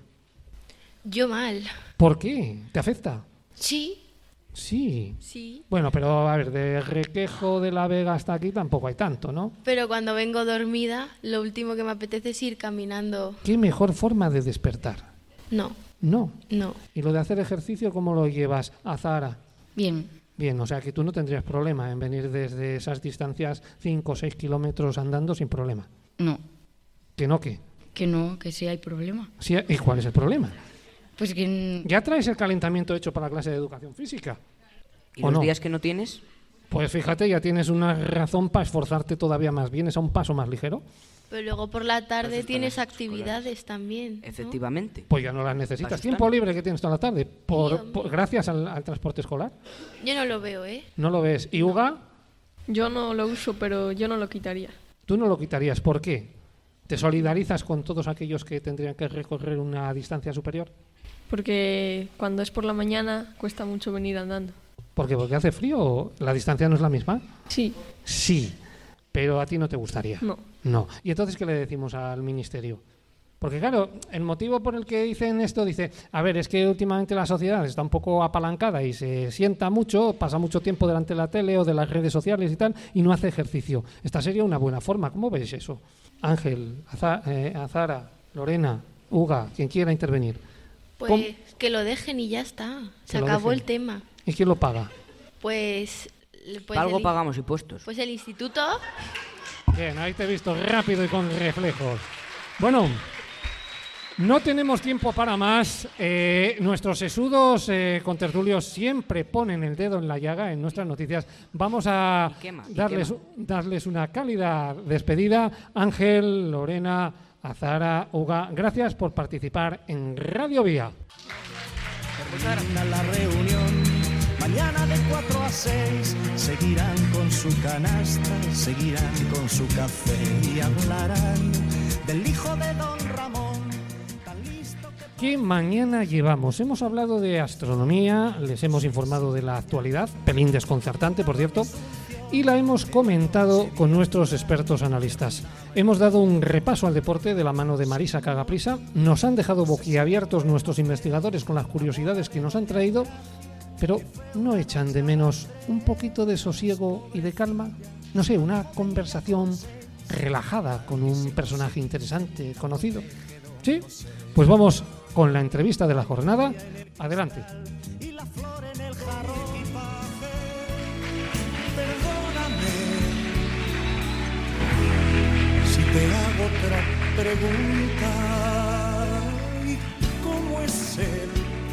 Yo mal. ¿Por qué? ¿Te afecta? Sí. Sí. Sí. Bueno, pero a ver, de Requejo de la Vega hasta aquí tampoco hay tanto, ¿no? Pero cuando vengo dormida, lo último que me apetece es ir caminando. ¿Qué mejor forma de despertar? No. No. No. ¿Y lo de hacer ejercicio cómo lo llevas a Zahara? Bien. Bien, o sea que tú no tendrías problema en venir desde esas distancias cinco o seis kilómetros andando sin problema. No. ¿Que no qué? Que no, que sí hay problema. Sí, ¿y cuál es el problema? Pues que... ¿Ya traes el calentamiento hecho para la clase de educación física? ¿Y ¿O los no? días que no tienes? Pues fíjate, ya tienes una razón para esforzarte todavía más. ¿Vienes a un paso más ligero? Pero luego por la tarde Entonces, tienes para las actividades también. ¿no? Efectivamente. Pues ya no las necesitas. Para eso ¿Tiempo están. libre que tienes toda la tarde? Por, Sí, hombre. por- gracias al, al transporte escolar. Yo no lo veo, ¿eh? No lo ves. ¿Y Uga? Yo no lo uso, pero yo no lo quitaría. Tú no lo quitarías. ¿Por qué? ¿Te solidarizas con todos aquellos que tendrían que recorrer una distancia superior? Porque cuando es por la mañana cuesta mucho venir andando. ¿Por qué? ¿Porque hace frío o la distancia no es la misma? Sí. Sí, pero a ti no te gustaría. No. No. ¿Y entonces qué le decimos al ministerio? Porque claro, el motivo por el que dicen esto, dice, a ver, es que últimamente la sociedad está un poco apalancada y se sienta mucho, pasa mucho tiempo delante de la tele o de las redes sociales y tal, y no hace ejercicio. Esta sería una buena forma. ¿Cómo veis eso? Ángel, Aza- eh, Azara, Lorena, Uga, quien quiera intervenir. Pues ¿Cómo? que lo dejen y ya está. Se Que lo acabó dejen. el tema. ¿Y quién lo paga? Pues... pues Para algo el- pagamos impuestos. Pues el instituto... Bien, ahí te he visto rápido y con reflejos. Bueno, no tenemos tiempo para más. Eh, nuestros sesudos eh, contertulios siempre ponen el dedo en la llaga en nuestras noticias. Vamos a Y quema, y darles, quema. darles una cálida despedida. Ángel, Lorena, Azara, Uga, gracias por participar en Radio Vía. Termina la reunión, mañana de cuatro a seis, seguirán con su canasta, seguirán con su café y hablarán del hijo de don Ramón. ¿Qué mañana llevamos? Hemos hablado de astronomía, les hemos informado de la actualidad, pelín desconcertante, por cierto, y la hemos comentado con nuestros expertos analistas. Hemos dado un repaso al deporte de la mano de Marisa Cagaprisa, nos han dejado boquiabiertos nuestros investigadores con las curiosidades que nos han traído, pero ¿no echan de menos un poquito de sosiego y de calma? No sé, una conversación relajada con un personaje interesante, conocido. ¿Sí? Pues vamos con la entrevista de la jornada. Adelante. Y la flor en el jarro equipaje, perdóname si te hago otra pregunta. ¿Y cómo es él?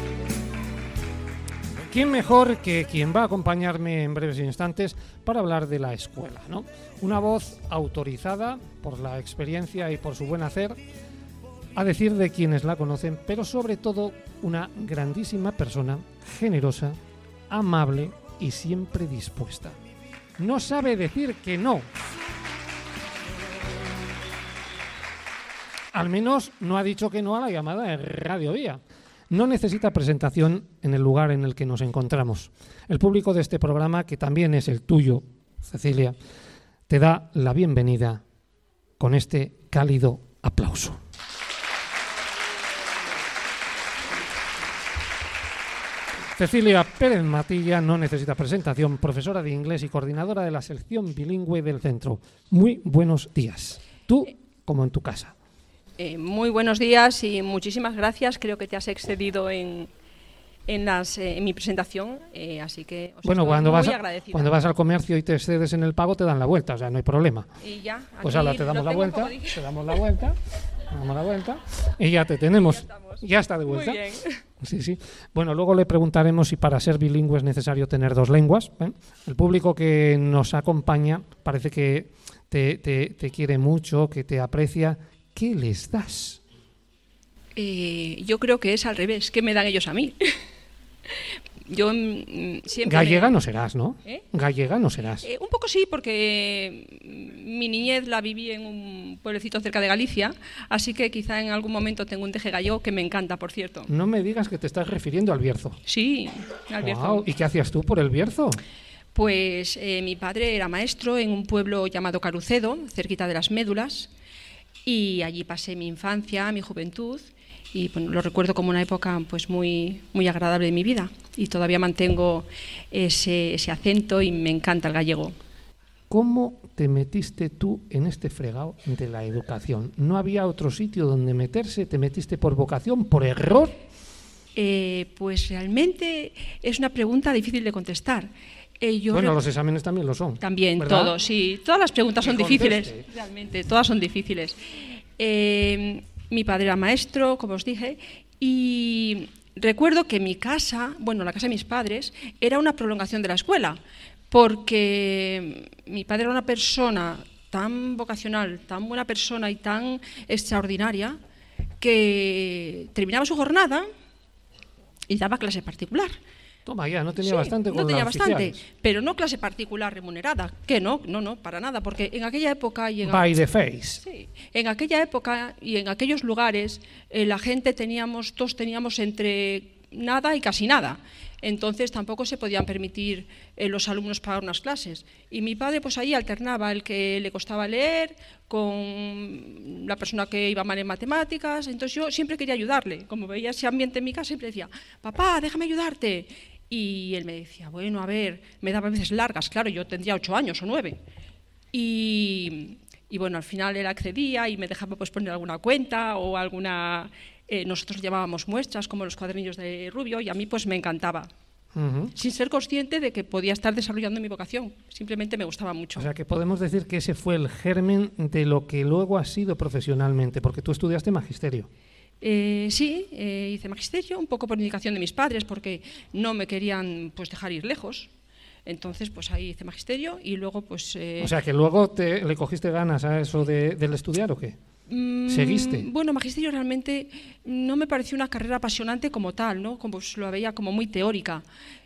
¿Quién mejor que quien va a acompañarme en breves instantes para hablar de la escuela, ¿no? Una voz autorizada por la experiencia y por su buen hacer, a decir de quienes la conocen, pero sobre todo una grandísima persona, generosa, amable y siempre dispuesta. No sabe decir que no. Al menos no ha dicho que no a la llamada de Radio Vía. No necesita presentación en el lugar en el que nos encontramos. El público de este programa, que también es el tuyo, Cecilia, te da la bienvenida con este cálido aplauso. Cecilia Pérez Matilla no necesita presentación, profesora de inglés y coordinadora de la sección bilingüe del centro. Muy buenos días. Tú como en tu casa. Eh, muy buenos días y muchísimas gracias. Creo que te has excedido en, en, las, eh, en mi presentación, eh, así que os Bueno, estoy cuando muy vas, a, agradecida. cuando vas al comercio y te excedes en el pago, te dan la vuelta, o sea, no hay problema. Y ya, Pues aquí ahora te lo damos la tengo, vuelta, como dije. te damos la vuelta, te damos la vuelta y ya te tenemos. Ya está de vuelta. Muy bien. Sí, sí. Bueno, luego le preguntaremos si para ser bilingüe es necesario tener dos lenguas. ¿eh? El público que nos acompaña parece que te, te, te quiere mucho, que te aprecia. ¿Qué les das? Eh, yo creo que es al revés, ¿qué me dan ellos a mí? Yo mm, siempre Gallega me- no serás, ¿no? ¿Eh? Gallega no serás. Eh, un poco sí, porque mi niñez la viví en un pueblecito cerca de Galicia, así que quizá en algún momento tengo un deje gallego que me encanta, por cierto. No me digas que te estás refiriendo al Bierzo. Sí, al Bierzo. Guau, ¿y qué hacías tú por el Bierzo? Pues eh, mi padre era maestro en un pueblo llamado Carucedo, cerquita de las Médulas, y allí pasé mi infancia, mi juventud, y bueno, lo recuerdo como una época pues muy, muy agradable de mi vida, y todavía mantengo ese, ese acento y me encanta el gallego. ¿Cómo te metiste tú en este fregado de la educación? ¿No había otro sitio donde meterse? ¿Te metiste por vocación, por error? Eh, pues realmente es una pregunta difícil de contestar. Eh, yo Bueno, re- los exámenes también lo son. También, ¿verdad? todos, sí. Todas las preguntas Que son difíciles, conteste. realmente, todas son difíciles. Eh, mi padre era maestro, como os dije, y recuerdo que mi casa, bueno, la casa de mis padres, era una prolongación de la escuela, porque mi padre era una persona tan vocacional, tan buena persona y tan extraordinaria, que terminaba su jornada y daba clase particular. Toma ya, no tenía Sí, bastante con no tenía las bastante, oficiales. pero no clase particular remunerada, que no, no, no, para nada, porque en aquella época y en, By the face. Sí, en aquella época y en aquellos lugares eh, la gente teníamos, todos teníamos entre nada y casi nada, entonces tampoco se podían permitir eh, los alumnos pagar unas clases, y mi padre pues ahí alternaba el que le costaba leer con la persona que iba mal en matemáticas, entonces yo siempre quería ayudarle, como veía ese ambiente en mi casa siempre decía, papá, déjame ayudarte. Y él me decía, bueno, a ver, me daba veces largas, claro, yo tendría ocho años o nueve. Y, y bueno, al final él accedía y me dejaba pues poner alguna cuenta o alguna... eh, nosotros llamábamos muestras, como los cuadernillos de Rubio, y a mí pues me encantaba. Ujú. Sin ser consciente de que podía estar desarrollando mi vocación, simplemente me gustaba mucho. O sea que podemos decir que ese fue el germen de lo que luego has sido profesionalmente, porque tú estudiaste magisterio. Eh, sí, eh, hice magisterio, un poco por indicación de mis padres, porque no me querían pues dejar ir lejos. Entonces, pues ahí hice magisterio y luego, pues... eh, O sea que luego te, le cogiste ganas a eso de, del estudiar o qué? mm, ¿Seguiste? Bueno, magisterio realmente no me pareció una carrera apasionante como tal, ¿no? Como pues, lo veía como muy teórica.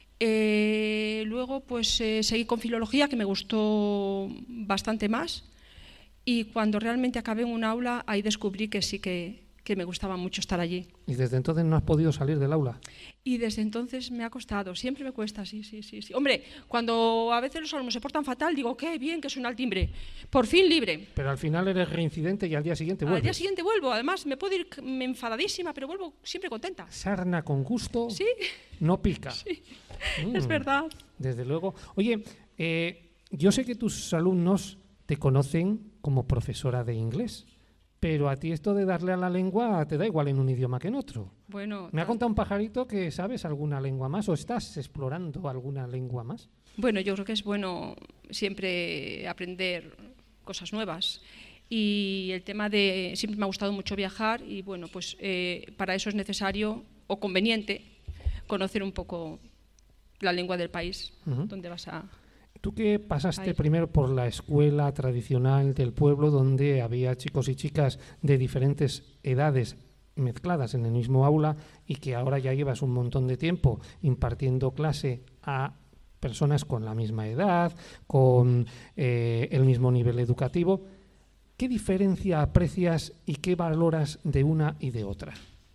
Eh, luego, pues eh, seguí con filología, que me gustó bastante más. Y cuando realmente acabé en un aula, ahí descubrí que sí que... que me gustaba mucho estar allí. Y desde entonces no has podido salir del aula. Y desde entonces me ha costado, siempre me cuesta, sí, sí, sí. sí. Hombre, cuando a veces los alumnos se portan fatal, digo, qué bien que suena el timbre, por fin libre. Pero al final eres reincidente y al día siguiente Al día vuelves. siguiente vuelvo, además me puedo ir me enfadadísima, pero vuelvo siempre contenta. Sarna con gusto Sí, no pica. sí, Mm, es verdad. Desde luego. Oye, eh, yo sé que tus alumnos te conocen como profesora de inglés, pero a ti esto de darle a la lengua te da igual en un idioma que en otro. Bueno, Me ha ta- contado un pajarito que sabes alguna lengua más o estás explorando alguna lengua más. Bueno, yo creo que es bueno siempre aprender cosas nuevas. Y el tema de, siempre me ha gustado mucho viajar y bueno, pues eh, para eso es necesario o conveniente conocer un poco la lengua del país Ujú. donde vas a... Tú que pasaste Ahí. primero por la escuela tradicional del pueblo, donde había chicos y chicas de diferentes edades mezcladas en el mismo aula y que ahora ya llevas un montón de tiempo impartiendo clase a personas con la misma edad, con eh, el mismo nivel educativo, ¿qué diferencia aprecias y qué valoras de una y de otra?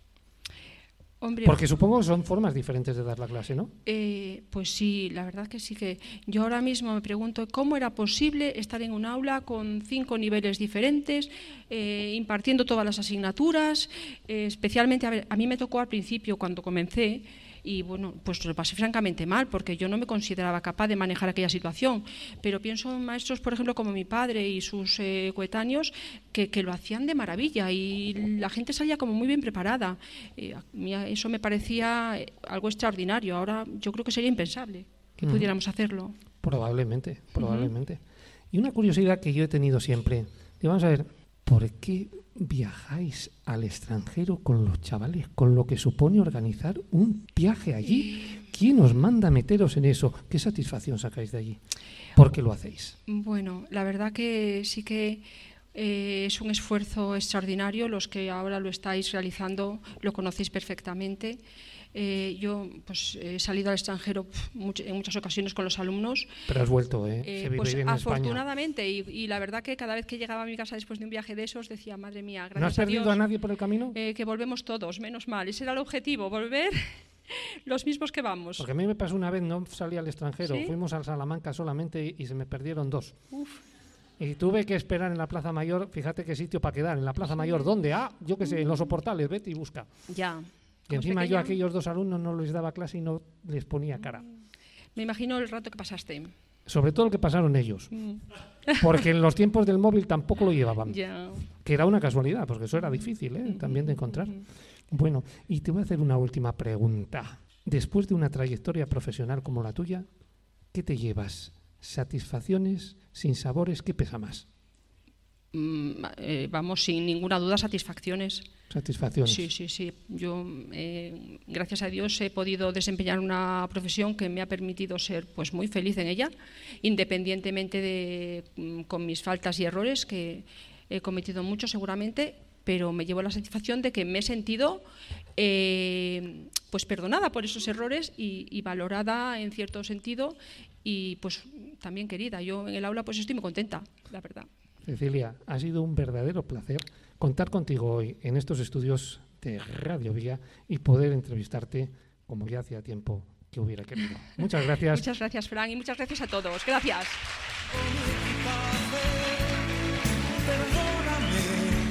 Hombre, Porque supongo que son formas diferentes de dar la clase, ¿no? Eh, pues sí, la verdad que sí que yo ahora mismo me pregunto cómo era posible estar en un aula con cinco niveles diferentes, eh, impartiendo todas las asignaturas, eh, especialmente, a ver, a mí me tocó al principio cuando comencé y bueno, pues lo pasé francamente mal porque yo no me consideraba capaz de manejar aquella situación, pero pienso en maestros, por ejemplo, como mi padre y sus eh, coetáneos que, que lo hacían de maravilla y la gente salía como muy bien preparada. Eh, a mí eso me parecía algo extraordinario. Ahora yo creo que sería impensable que Mm. pudiéramos hacerlo. Probablemente, probablemente. Y una curiosidad que yo he tenido siempre, que vamos a ver, ¿por qué viajáis al extranjero con los chavales, con lo que supone organizar un viaje allí? ¿Quién os manda a meteros en eso? ¿Qué satisfacción sacáis de allí? ¿Por qué lo hacéis? Bueno, la verdad que sí que eh, es un esfuerzo extraordinario. Los que ahora lo estáis realizando lo conocéis perfectamente. Eh, yo pues he salido al extranjero pf, much- en muchas ocasiones con los alumnos. Pero has vuelto, ¿eh? Eh, Se vive pues bien en España. afortunadamente, y, y la verdad que cada vez que llegaba a mi casa después de un viaje de esos decía, madre mía, gracias ¿No has a perdido Dios, a nadie por el camino? eh, que volvemos todos, menos mal. Ese era el objetivo, volver los mismos que vamos. Porque a mí me pasó una vez, no salí al extranjero, ¿Sí? fuimos al Salamanca solamente y, y se me perdieron dos. Uf. Y tuve que esperar en la Plaza Mayor, fíjate qué sitio para quedar, en la Plaza Mayor, ¿dónde? Ah, yo qué sé, en los soportales, vete y busca. Ya. Y Como encima es yo a pequeña, aquellos dos alumnos no les daba clase y no les ponía cara. me imagino el rato que pasaste. Sobre todo el que pasaron ellos. Mm. Porque en los tiempos del móvil tampoco lo llevaban. Ya. Que era una casualidad, porque eso era difícil, ¿eh? También de encontrar. Bueno, y te voy a hacer una última pregunta. Después de una trayectoria profesional como la tuya, ¿qué te llevas? ¿Satisfacciones, sinsabores? ¿Qué pesa más? Mm, eh, vamos, sin ninguna duda, satisfacciones. Satisfacciones. Sí, sí, sí. Yo, eh, gracias a Dios, he podido desempeñar una profesión que me ha permitido ser pues, muy feliz en ella, independientemente de mm, con mis faltas y errores, que he cometido mucho seguramente, pero me llevo la satisfacción de que me he sentido eh, pues perdonada por esos errores y, y valorada en cierto sentido y pues también querida. Yo en el aula pues estoy muy contenta, la verdad. Cecilia, ha sido un verdadero placer contar contigo hoy en estos estudios de Radio Vía y poder entrevistarte como ya hacía tiempo que hubiera querido. Muchas gracias. Muchas gracias, Fran, y muchas gracias a todos. Gracias. Perdóname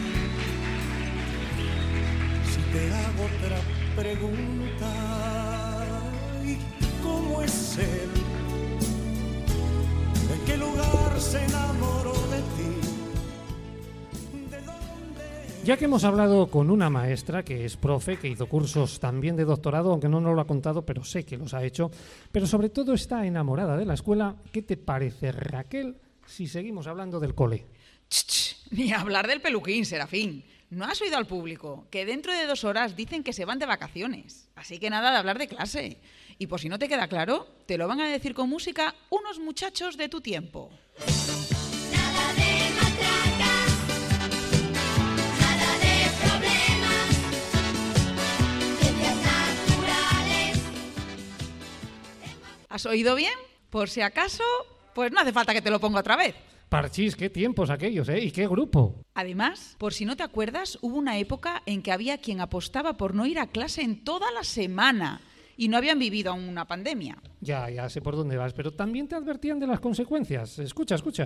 si te hago otra pregunta. ¿Y cómo es él? ¿En qué lugar se enamoró de ti? Ya que hemos hablado con una maestra que es profe, que hizo cursos también de doctorado, aunque no nos lo ha contado, pero sé que los ha hecho, pero sobre todo está enamorada de la escuela, ¿qué te parece, Raquel, si seguimos hablando del cole? Ch, ch, ni hablar del peluquín, Serafín. ¿No has oído al público? Que dentro de dos horas dicen que se van de vacaciones. Así que nada de hablar de clase. Y por si no te queda claro, te lo van a decir con música unos muchachos de tu tiempo. Nada de matracas, nada de problemas, ciencias naturales. ¿Has oído bien? Por si acaso, pues no hace falta que te lo ponga otra vez. Parchís, qué tiempos aquellos, ¿eh? ¿Y qué grupo? Además, por si no te acuerdas, hubo una época en que había quien apostaba por no ir a clase en toda la semana y no habían vivido aún una pandemia. Ya, ya sé por dónde vas, pero también te advertían de las consecuencias. Escucha, escucha.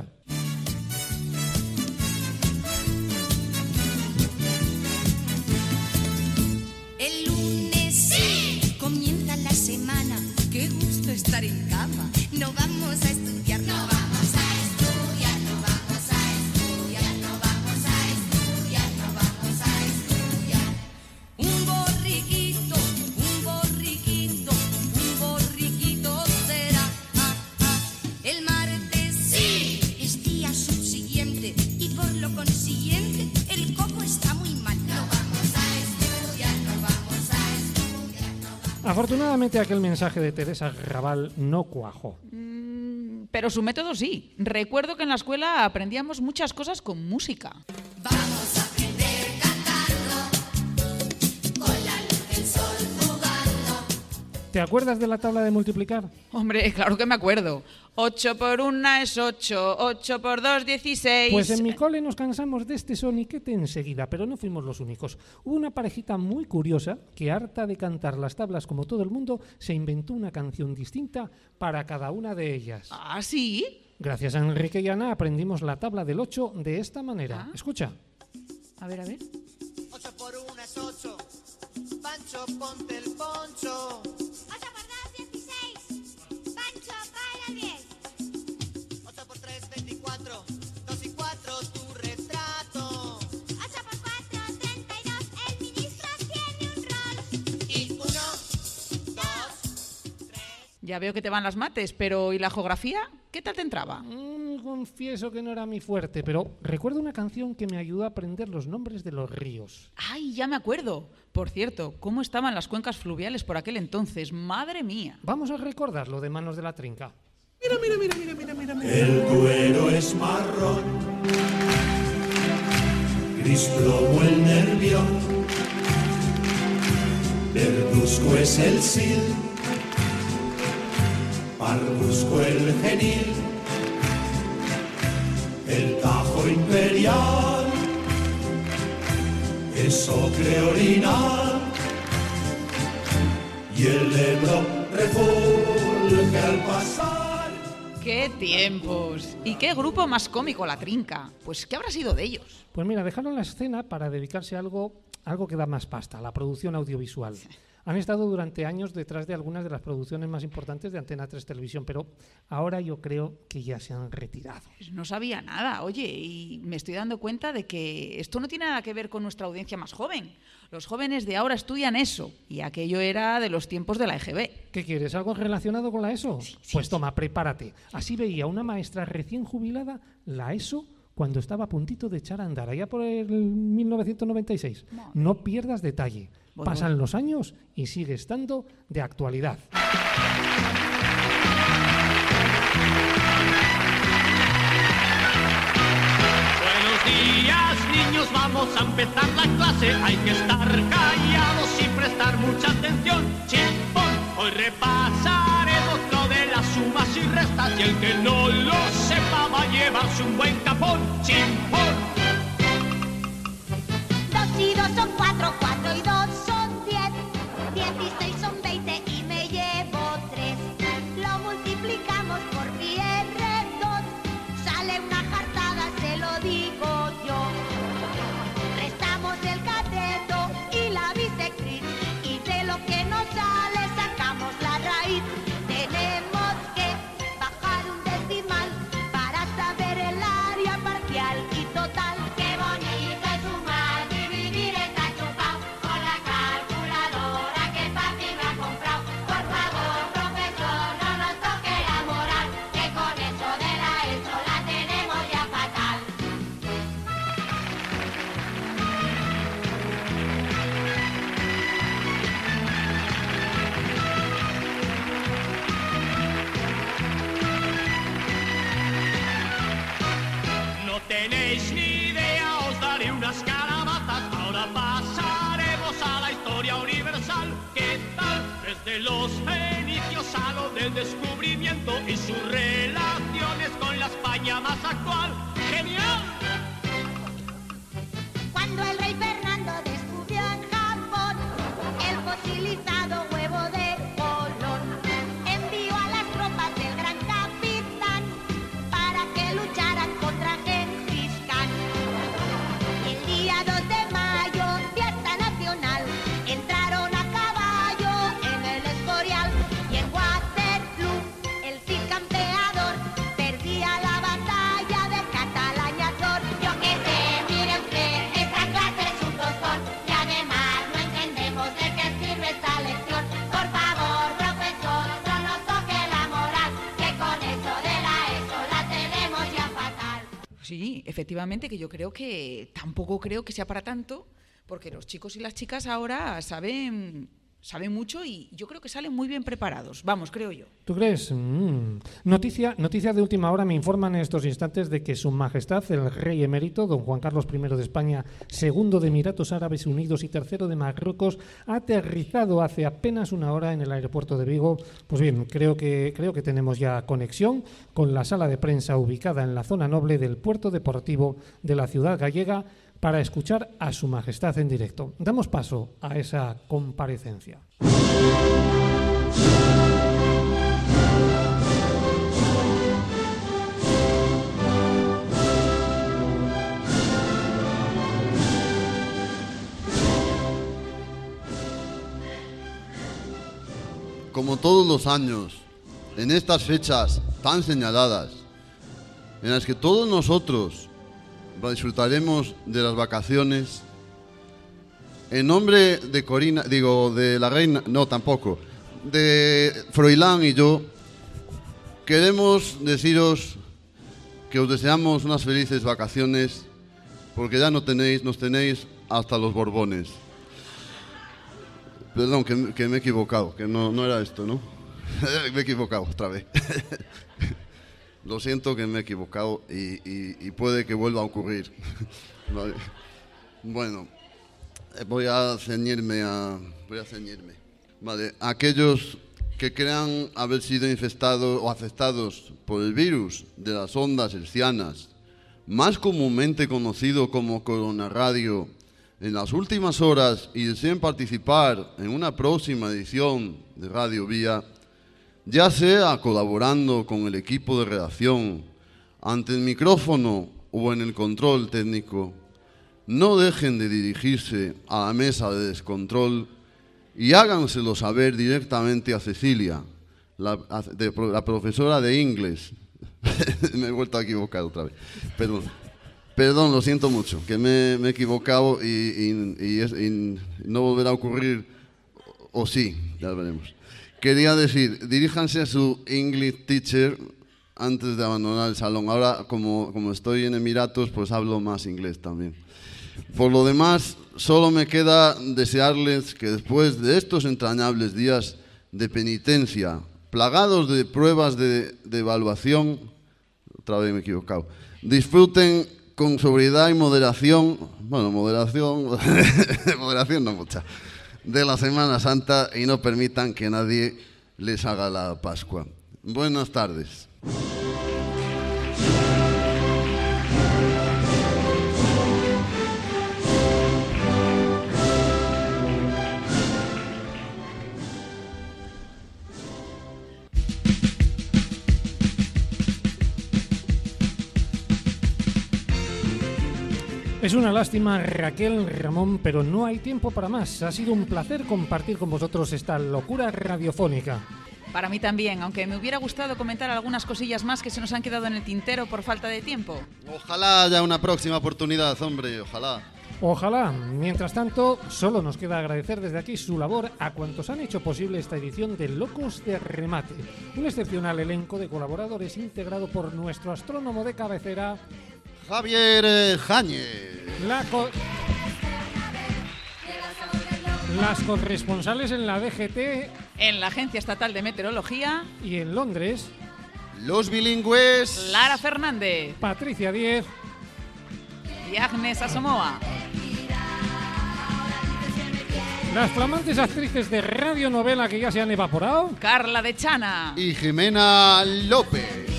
El lunes sí comienza la semana. Qué gusto estar en cama. No vamos a estudiar, no vamos a estudiar, no vamos a estudiar, no vamos a estudiar, no vamos a estudiar. Un borriquito, un borriquito, un borriquito será. Ah, ah. El martes sí es día subsiguiente y por lo consiguiente el coco está muy mal. No vamos a estudiar, no vamos a estudiar, no vamos. Afortunadamente aquel mensaje de Teresa Raval no cuajó. Mm, pero su método sí. Recuerdo que en la escuela aprendíamos muchas cosas con música. Vamos a aprender cantando, con la luz del sol jugando. ¿Te acuerdas de la tabla de multiplicar? Hombre, claro que me acuerdo. ocho por una es ocho, ocho por dos, dieciséis. Pues en mi cole nos cansamos de este soniquete enseguida, pero no fuimos los únicos. Hubo una parejita muy curiosa que, harta de cantar las tablas como todo el mundo, se inventó una canción distinta para cada una de ellas. ¿Ah, sí? Gracias a Enrique y Ana aprendimos la tabla del ocho de esta manera. Escucha. A ver, a ver. ocho por una es ocho. Pancho, ponte el poncho. Ya veo que te van las mates, pero ¿y la geografía? ¿Qué tal te entraba? Mm, confieso que no era mi fuerte, pero recuerdo una canción que me ayudó a aprender los nombres de los ríos. ¡Ay, ya me acuerdo! Por cierto, ¿cómo estaban las cuencas fluviales por aquel entonces? ¡Madre mía! Vamos a recordarlo de Manos de la Trinca. Mira, mira, mira, mira, mira, mira, mira. El Duero es marrón, gris plomo el Nervión, verduzco es el Sil, parduzco el Genil, el Tajo imperial, es ocre orinal, y el Ebro refulge al pasar. ¡Qué tiempos! ¿Y qué grupo más cómico, La Trinca? Pues, ¿qué habrá sido de ellos? Pues mira, dejaron la escena para dedicarse a algo, algo que da más pasta, la producción audiovisual. Han estado durante años detrás de algunas de las producciones más importantes de Antena tres Televisión, pero ahora yo creo que ya se han retirado. Pues no sabía nada, oye, y me estoy dando cuenta de que esto no tiene nada que ver con nuestra audiencia más joven. Los jóvenes de ahora estudian eso, y aquello era de los tiempos de la E G B. ¿Qué quieres? ¿Algo relacionado con la ESO? Sí, sí, pues toma, prepárate. Así veía una maestra recién jubilada la ESO cuando estaba a puntito de echar a andar, allá por el mil novecientos noventa y seis. Madre. No pierdas detalle. Bueno, Pasan bueno. los años y sigue estando de actualidad. Buenos días, niños, vamos a empezar la clase. Hay que estar callados sin prestar mucha atención. Chimpón, hoy repasaremos lo de las sumas y restas, y el que no lo sepa va a llevarse un buen capón. Chimpón. Dos y dos son cuatro, cuatro y dos son diez, dieciséis son veinte y me llevo tres. Lo multiplicamos por pi erre dos, sale una jartada, se lo digo yo. Restamos el cateto y la bisectriz, y de lo que nos sale sacamos la raíz. Tenemos que bajar un decimal para saber el área parcial y total. ¡Qué bonito es sumar, dividir está chupado! Con la calculadora que fácil me ha comprado. Por favor, profesor, no nos toque la moral, que con eso de la ESO la tenemos ya fatal. No tenéis ni idea, os daré unas calabazas. Ahora pasaremos a la historia universal. ¿Qué tal? Desde los fenicios a lo del descubrimiento y sus relaciones con la España más actual. ¡Genial! Cuando el rey Fernando descubrió en Japón el fosilizado huevo de Colón, envió a las tropas del gran capitán para que lucharan contra Gengis Khan. El día dos de mayo, fiesta nacional, entraron a caballo en el Escorial, y en Waterloo el Cid campeador perdía la batalla de Catalañazor. Yo que sé, mire usted, esta clase es un tostón, y además no entendemos de qué sirve esta lección. Por favor, profesor, no nos toque la moral, que con eso de la ESO la tenemos ya fatal. Sí, efectivamente, que yo creo que tampoco creo que sea para tanto, porque los chicos y las chicas ahora saben, saben mucho y yo creo que salen muy bien preparados. Vamos, creo yo. ¿Tú crees? Mm. Noticia, noticia de última hora me informan en estos instantes de que Su Majestad, el Rey Emérito, don Juan Carlos primero de España, segundo de Emiratos Árabes Unidos y tercero de Marruecos, ha aterrizado hace apenas una hora en el aeropuerto de Vigo. Pues bien, creo que, creo que tenemos ya conexión con la sala de prensa ubicada en la zona noble del puerto deportivo de la ciudad gallega para escuchar a Su Majestad en directo. Damos paso a esa comparecencia. Como todos los años, en estas fechas tan señaladas, en las que todos nosotros disfrutaremos de las vacaciones, en nombre de Corina, digo, de la reina, no, tampoco, de Froilán y yo queremos deciros que os deseamos unas felices vacaciones, porque ya no tenéis, nos tenéis hasta los Borbones. Perdón, que, que me he equivocado, que no, no era esto, ¿no? Me he equivocado otra vez. Lo siento que me he equivocado y, y, y puede que vuelva a ocurrir. Vale. Bueno, voy a ceñirme a... Voy a ceñirme. Vale, aquellos que crean haber sido infestados o afectados por el virus de las ondas hercianas, más comúnmente conocido como coronarradio, en las últimas horas y deseen participar en una próxima edición de Radio Vía, ya sea colaborando con el equipo de redacción, ante el micrófono o en el control técnico, no dejen de dirigirse a la mesa de descontrol y háganselo saber directamente a Cecilia, la, de, la profesora de inglés. Me he vuelto a equivocar otra vez. Perdón, perdón, lo siento mucho, que me, me he equivocado y, y, y, es, y no volverá a ocurrir, o sí, ya veremos. Quería decir, diríjanse a su English teacher antes de abandonar el salón. Ahora, como, como estoy en Emiratos, pues hablo más inglés también. Por lo demás, solo me queda desearles que después de estos entrañables días de penitencia, plagados de pruebas de, de evaluación, otra vez me he equivocado, disfruten con sobriedad y moderación, bueno, moderación, moderación no mucha, de la Semana Santa y no permitan que nadie les haga la Pascua. Buenas tardes. Es una lástima, Raquel, Ramón, pero no hay tiempo para más. Ha sido un placer compartir con vosotros esta locura radiofónica. Para mí también, aunque me hubiera gustado comentar algunas cosillas más que se nos han quedado en el tintero por falta de tiempo. Ojalá haya una próxima oportunidad, hombre, ojalá. Ojalá. Mientras tanto, solo nos queda agradecer desde aquí su labor a cuantos han hecho posible esta edición de Locos de Remate. Un excepcional elenco de colaboradores integrado por nuestro astrónomo de cabecera, Javier Jañez. La co- Las corresponsales en la D G T, en la Agencia Estatal de Meteorología y en Londres, los bilingües Lara Fernández, Patricia Díez y Agnes Asomoa. Las flamantes actrices de radionovela que ya se han evaporado, Carla de Chana y Jimena López.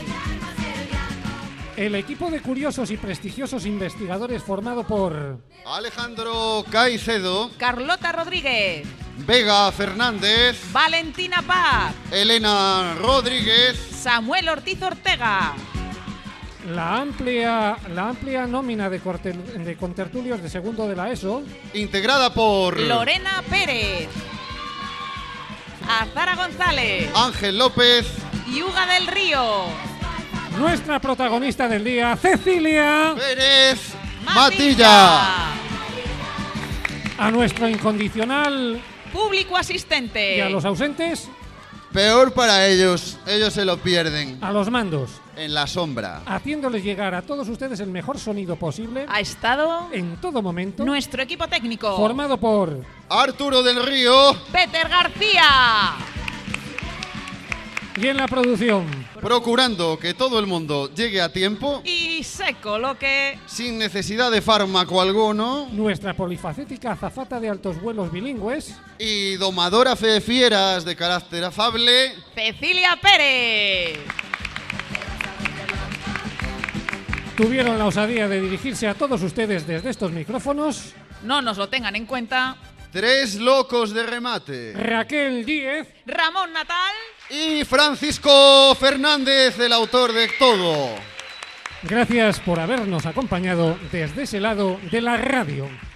El equipo de curiosos y prestigiosos investigadores formado por Alejandro Caicedo, Carlota Rodríguez, Vega Fernández, Valentina Paz, Elena Rodríguez, Samuel Ortiz Ortega. La amplia, la amplia nómina de, cortel, de contertulios de segundo de la ESO, integrada por Lorena Pérez, Azara González, Ángel López y Uga del Río. Nuestra protagonista del día, Cecilia Pérez Matilla. A nuestro incondicional público asistente. Y a los ausentes, peor para ellos, ellos se lo pierden. A los mandos, en la sombra, haciéndoles llegar a todos ustedes el mejor sonido posible. Ha estado en todo momento nuestro equipo técnico, formado por Arturo del Río, Peter García. Y en la producción, procurando que todo el mundo llegue a tiempo y se coloque sin necesidad de fármaco alguno, nuestra polifacética azafata de altos vuelos bilingües y domadora fe de fieras de carácter afable, Cecilia Pérez. Tuvieron la osadía de dirigirse a todos ustedes desde estos micrófonos. No nos lo tengan en cuenta. Tres locos de remate: Raquel Díez, Ramón Natal y Francisco Fernández, el autor de todo. Gracias por habernos acompañado desde ese lado de la radio.